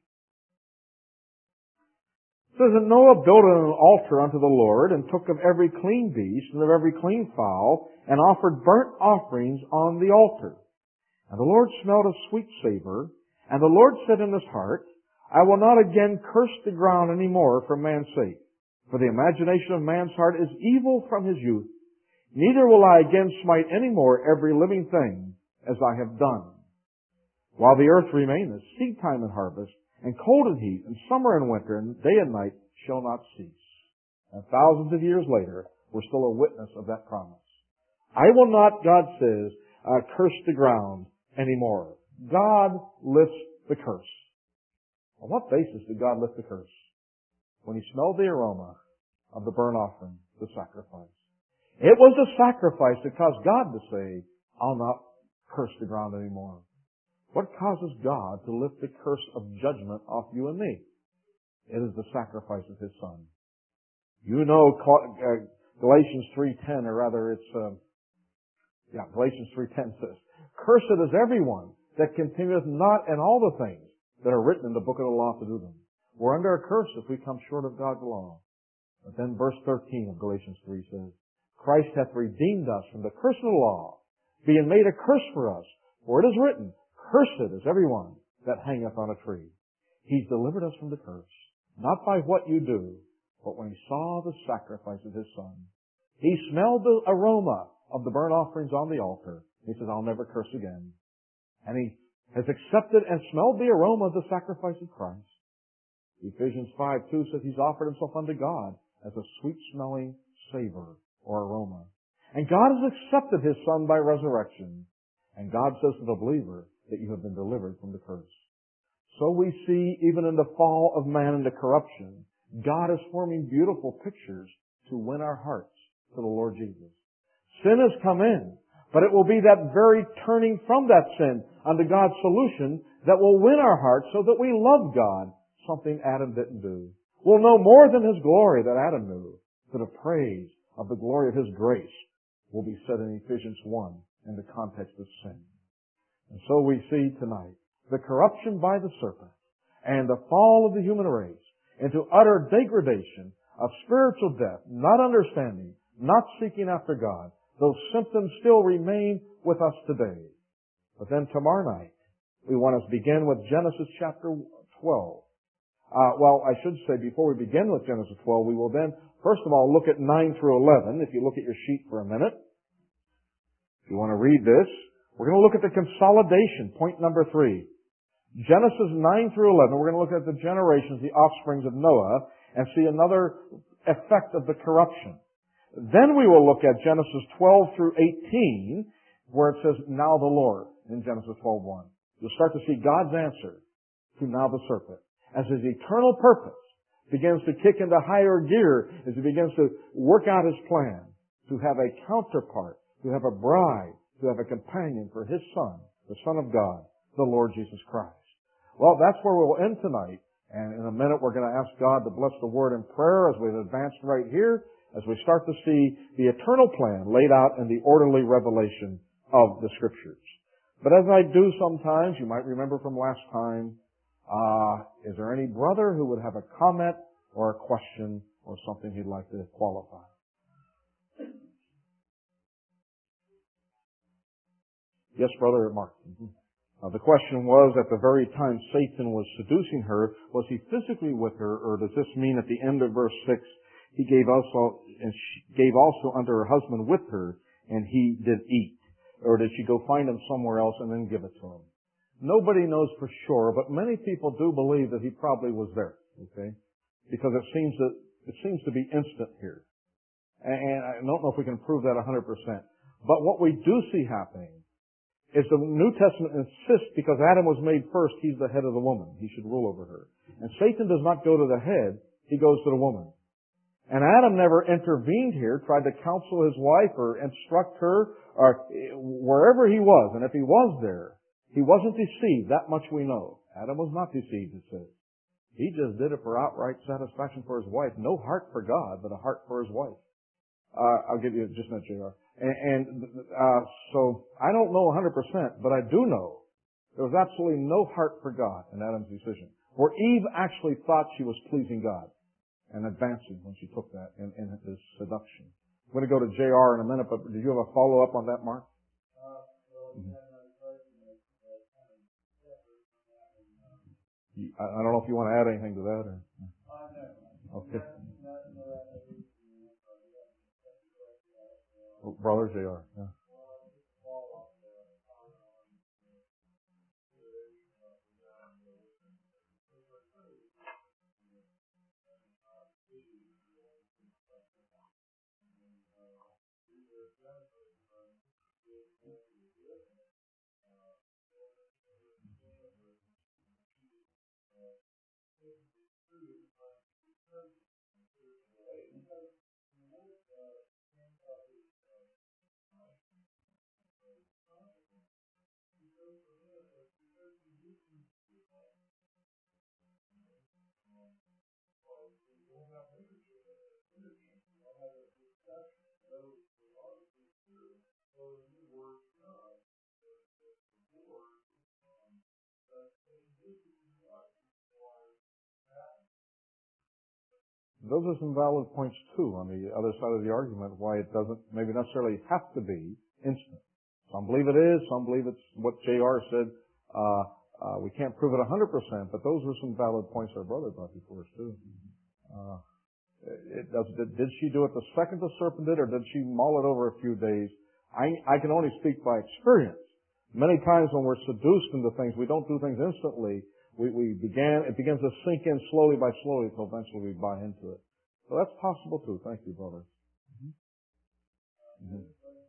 It says that Noah built an altar unto the Lord, and took of every clean beast and of every clean fowl, and offered burnt offerings on the altar. And the Lord smelled a sweet savor, and the Lord said in his heart, I will not again curse the ground any more for man's sake. For the imagination of man's heart is evil from his youth. Neither will I again smite any more every living thing as I have done. While the earth remaineth, seed time and harvest, and cold and heat, and summer and winter, and day and night shall not cease. And thousands of years later, we're still a witness of that promise. I will not, God says, uh, curse the ground anymore. God lifts the curse. On what basis did God lift the curse? When He smelled the aroma of the burnt offering, the sacrifice. It was a sacrifice that caused God to say, I'll not curse the ground anymore. What causes God to lift the curse of judgment off you and me? It is the sacrifice of His Son. You know Galatians three ten, or rather it's, uh, yeah, Galatians three ten says, Cursed is everyone that continueth not in all the things that are written in the book of the law to do them. We're under a curse if we come short of God's law. But then verse thirteen of Galatians three says, Christ hath redeemed us from the curse of the law, being made a curse for us. For it is written, Cursed is everyone that hangeth on a tree. He's delivered us from the curse, not by what you do, but when He saw the sacrifice of His Son. He smelled the aroma of the burnt offerings on the altar. He says, I'll never curse again. And He has accepted and smelled the aroma of the sacrifice of Christ. Ephesians five two says He's offered Himself unto God as a sweet-smelling savor or aroma. And God has accepted His Son by resurrection. And God says to the believer that you have been delivered from the curse. So we see, even in the fall of man into corruption, God is forming beautiful pictures to win our hearts to the Lord Jesus. Sin has come in, but it will be that very turning from that sin unto God's solution that will win our hearts so that we love God, something Adam didn't do. We'll know more than His glory that Adam knew, that the praise of the glory of His grace will be said in Ephesians one in the context of sin. And so we see tonight the corruption by the serpent and the fall of the human race into utter degradation of spiritual death, not understanding, not seeking after God. Those symptoms still remain with us today. But then tomorrow night, we want to begin with Genesis chapter twelve. Uh, well, I should say before we begin with Genesis twelve, we will then, first of all, look at nine through eleven. If you look at your sheet for a minute, if you want to read this, we're going to look at the consolidation, point number three. Genesis nine through eleven, we're going to look at the generations, the offsprings of Noah, and see another effect of the corruption. Then we will look at Genesis twelve through eighteen, where it says, now the Lord, in Genesis twelve one. You'll start to see God's answer to now the serpent, as His eternal purpose begins to kick into higher gear, as He begins to work out His plan, to have a counterpart, to have a bride, to have a companion for His Son, the Son of God, the Lord Jesus Christ. Well, that's where we'll end tonight. And in a minute, we're going to ask God to bless the Word in prayer as we've advanced right here, as we start to see the eternal plan laid out in the orderly revelation of the Scriptures. But as I do sometimes, you might remember from last time, uh, is there any brother who would have a comment or a question or something he'd like to qualify? Yes, Brother Mark. Mm-hmm. Uh, the question was, at the very time Satan was seducing her, was he physically with her, or does this mean at the end of verse six, he gave also, and she gave also unto her husband with her, and he did eat? Or did she go find him somewhere else and then give it to him? Nobody knows for sure, but many people do believe that he probably was there, okay? Because it seems that, it seems to be instant here. And I don't know if we can prove that one hundred percent. But what we do see happening is the New Testament insists, because Adam was made first, he's the head of the woman. He should rule over her. And Satan does not go to the head, he goes to the woman. And Adam never intervened here, tried to counsel his wife or instruct her, or wherever he was. And if he was there, he wasn't deceived. That much we know. Adam was not deceived, it says. He just did it for outright satisfaction for his wife. No heart for God, but a heart for his wife. Uh, I'll give you just a minute, J R. And, and uh, so I don't know one hundred percent, but I do know there was absolutely no heart for God in Adam's decision. Where Eve actually thought she was pleasing God and advancing when she took that in, in this seduction. I'm going to go to J R in a minute, but did you have a follow-up on that, Mark? Mm-hmm. I don't know if you want to add anything to that. Or... Okay. Brother J R. Yeah. Those are some valid points too on the other side of the argument, why it doesn't maybe necessarily have to be instant. Some believe it is, some believe it's what J R said. Uh, uh, we can't prove it one hundred percent, but those are some valid points our brother brought before us too. Uh, it does, did, did she do it the second the serpent did, or did she mull it over a few days? I, I can only speak by experience. Many times when we're seduced into things, we don't do things instantly. We, we began, it begins to sink in slowly by slowly until eventually we buy into it. So that's possible too. Thank you, brother. Mm-hmm. Mm-hmm.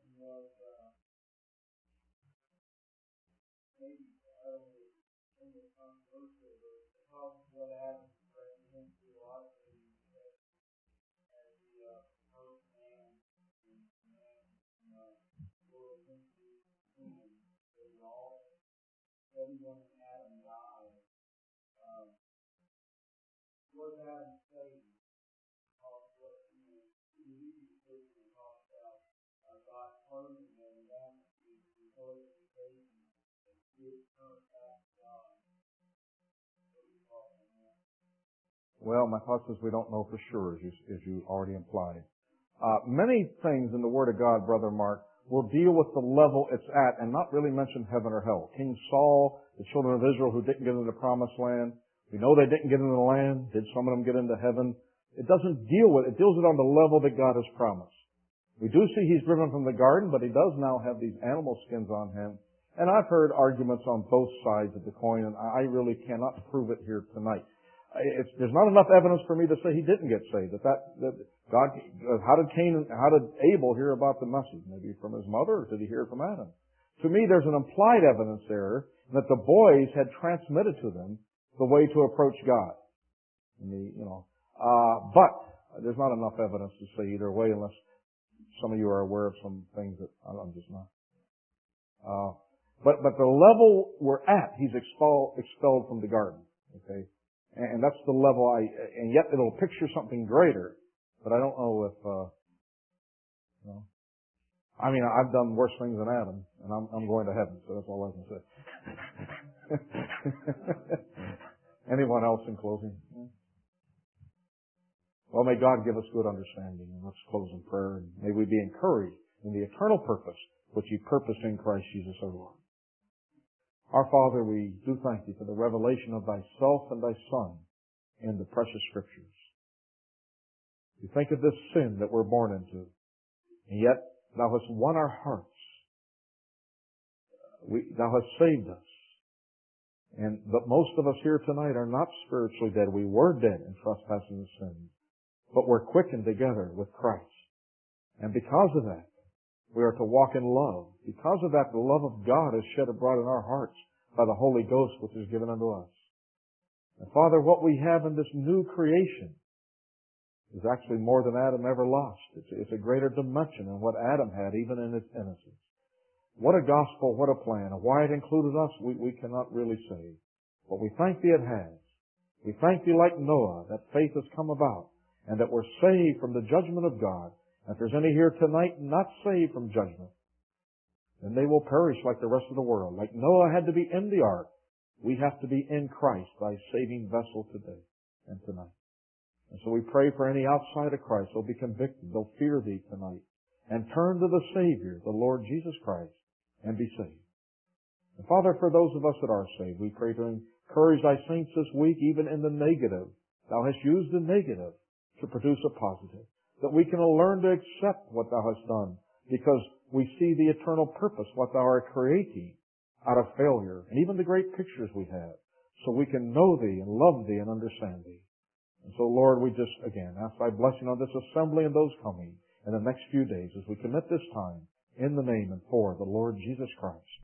Well, my thought is we don't know for sure, as you, as you already implied. Uh, many things in the Word of God, Brother Mark, will deal with the level it's at and not really mention heaven or hell. King Saul, the children of Israel who didn't get into the promised land, we know they didn't get into the land. Did some of them get into heaven? It doesn't deal with it. It deals with it on the level that God has promised. We do see he's driven from the garden, but he does now have these animal skins on him. And I've heard arguments on both sides of the coin, and I really cannot prove it here tonight. It's, there's not enough evidence for me to say he didn't get saved. That, that, that God, how did Cain, how did Abel hear about the message? Maybe from his mother, or did he hear it from Adam? To me, there's an implied evidence there that the boys had transmitted to them the way to approach God. And the, you know, uh, but there's not enough evidence to say either way, unless some of you are aware of some things that I'm just not. Uh, but but the level we're at, he's expelled expelled from the garden. Okay. And that's the level I, and yet it'll picture something greater, but I don't know if, uh, you know, I mean, I've done worse things than Adam, and I'm, I'm going to heaven, so that's all I can say. Anyone else in closing? Well, may God give us good understanding, and let's close in prayer, and may we be encouraged in the eternal purpose which He purposed in Christ Jesus our Lord. Our Father, we do thank Thee for the revelation of Thyself and Thy Son in the precious Scriptures. We think of this sin that we're born into, and yet Thou hast won our hearts. We, Thou hast saved us. And but most of us here tonight are not spiritually dead. We were dead in trespasses and sins, but we're quickened together with Christ. And because of that, we are to walk in love. Because of that, the love of God is shed abroad in our hearts by the Holy Ghost which is given unto us. And Father, what we have in this new creation is actually more than Adam ever lost. It's, it's a greater dimension than what Adam had even in its innocence. What a gospel, what a plan. And why it included us, we, we cannot really say. But we thank Thee it has. We thank Thee like Noah that faith has come about and that we're saved from the judgment of God. And if there's any here tonight not saved from judgment, then they will perish like the rest of the world. Like Noah had to be in the ark, we have to be in Christ, Thy saving vessel today and tonight. And so we pray for any outside of Christ. They'll be convicted. They'll fear Thee tonight and turn to the Savior, the Lord Jesus Christ, and be saved. And Father, for those of us that are saved, we pray to encourage Thy saints this week, even in the negative. Thou hast used the negative to produce a positive, that we can learn to accept what Thou hast done because we see the eternal purpose, what Thou art creating out of failure, and even the great pictures we have, so we can know Thee and love Thee and understand Thee. And so, Lord, we just, again, ask Thy blessing on this assembly and those coming in the next few days as we commit this time in the name and for the Lord Jesus Christ.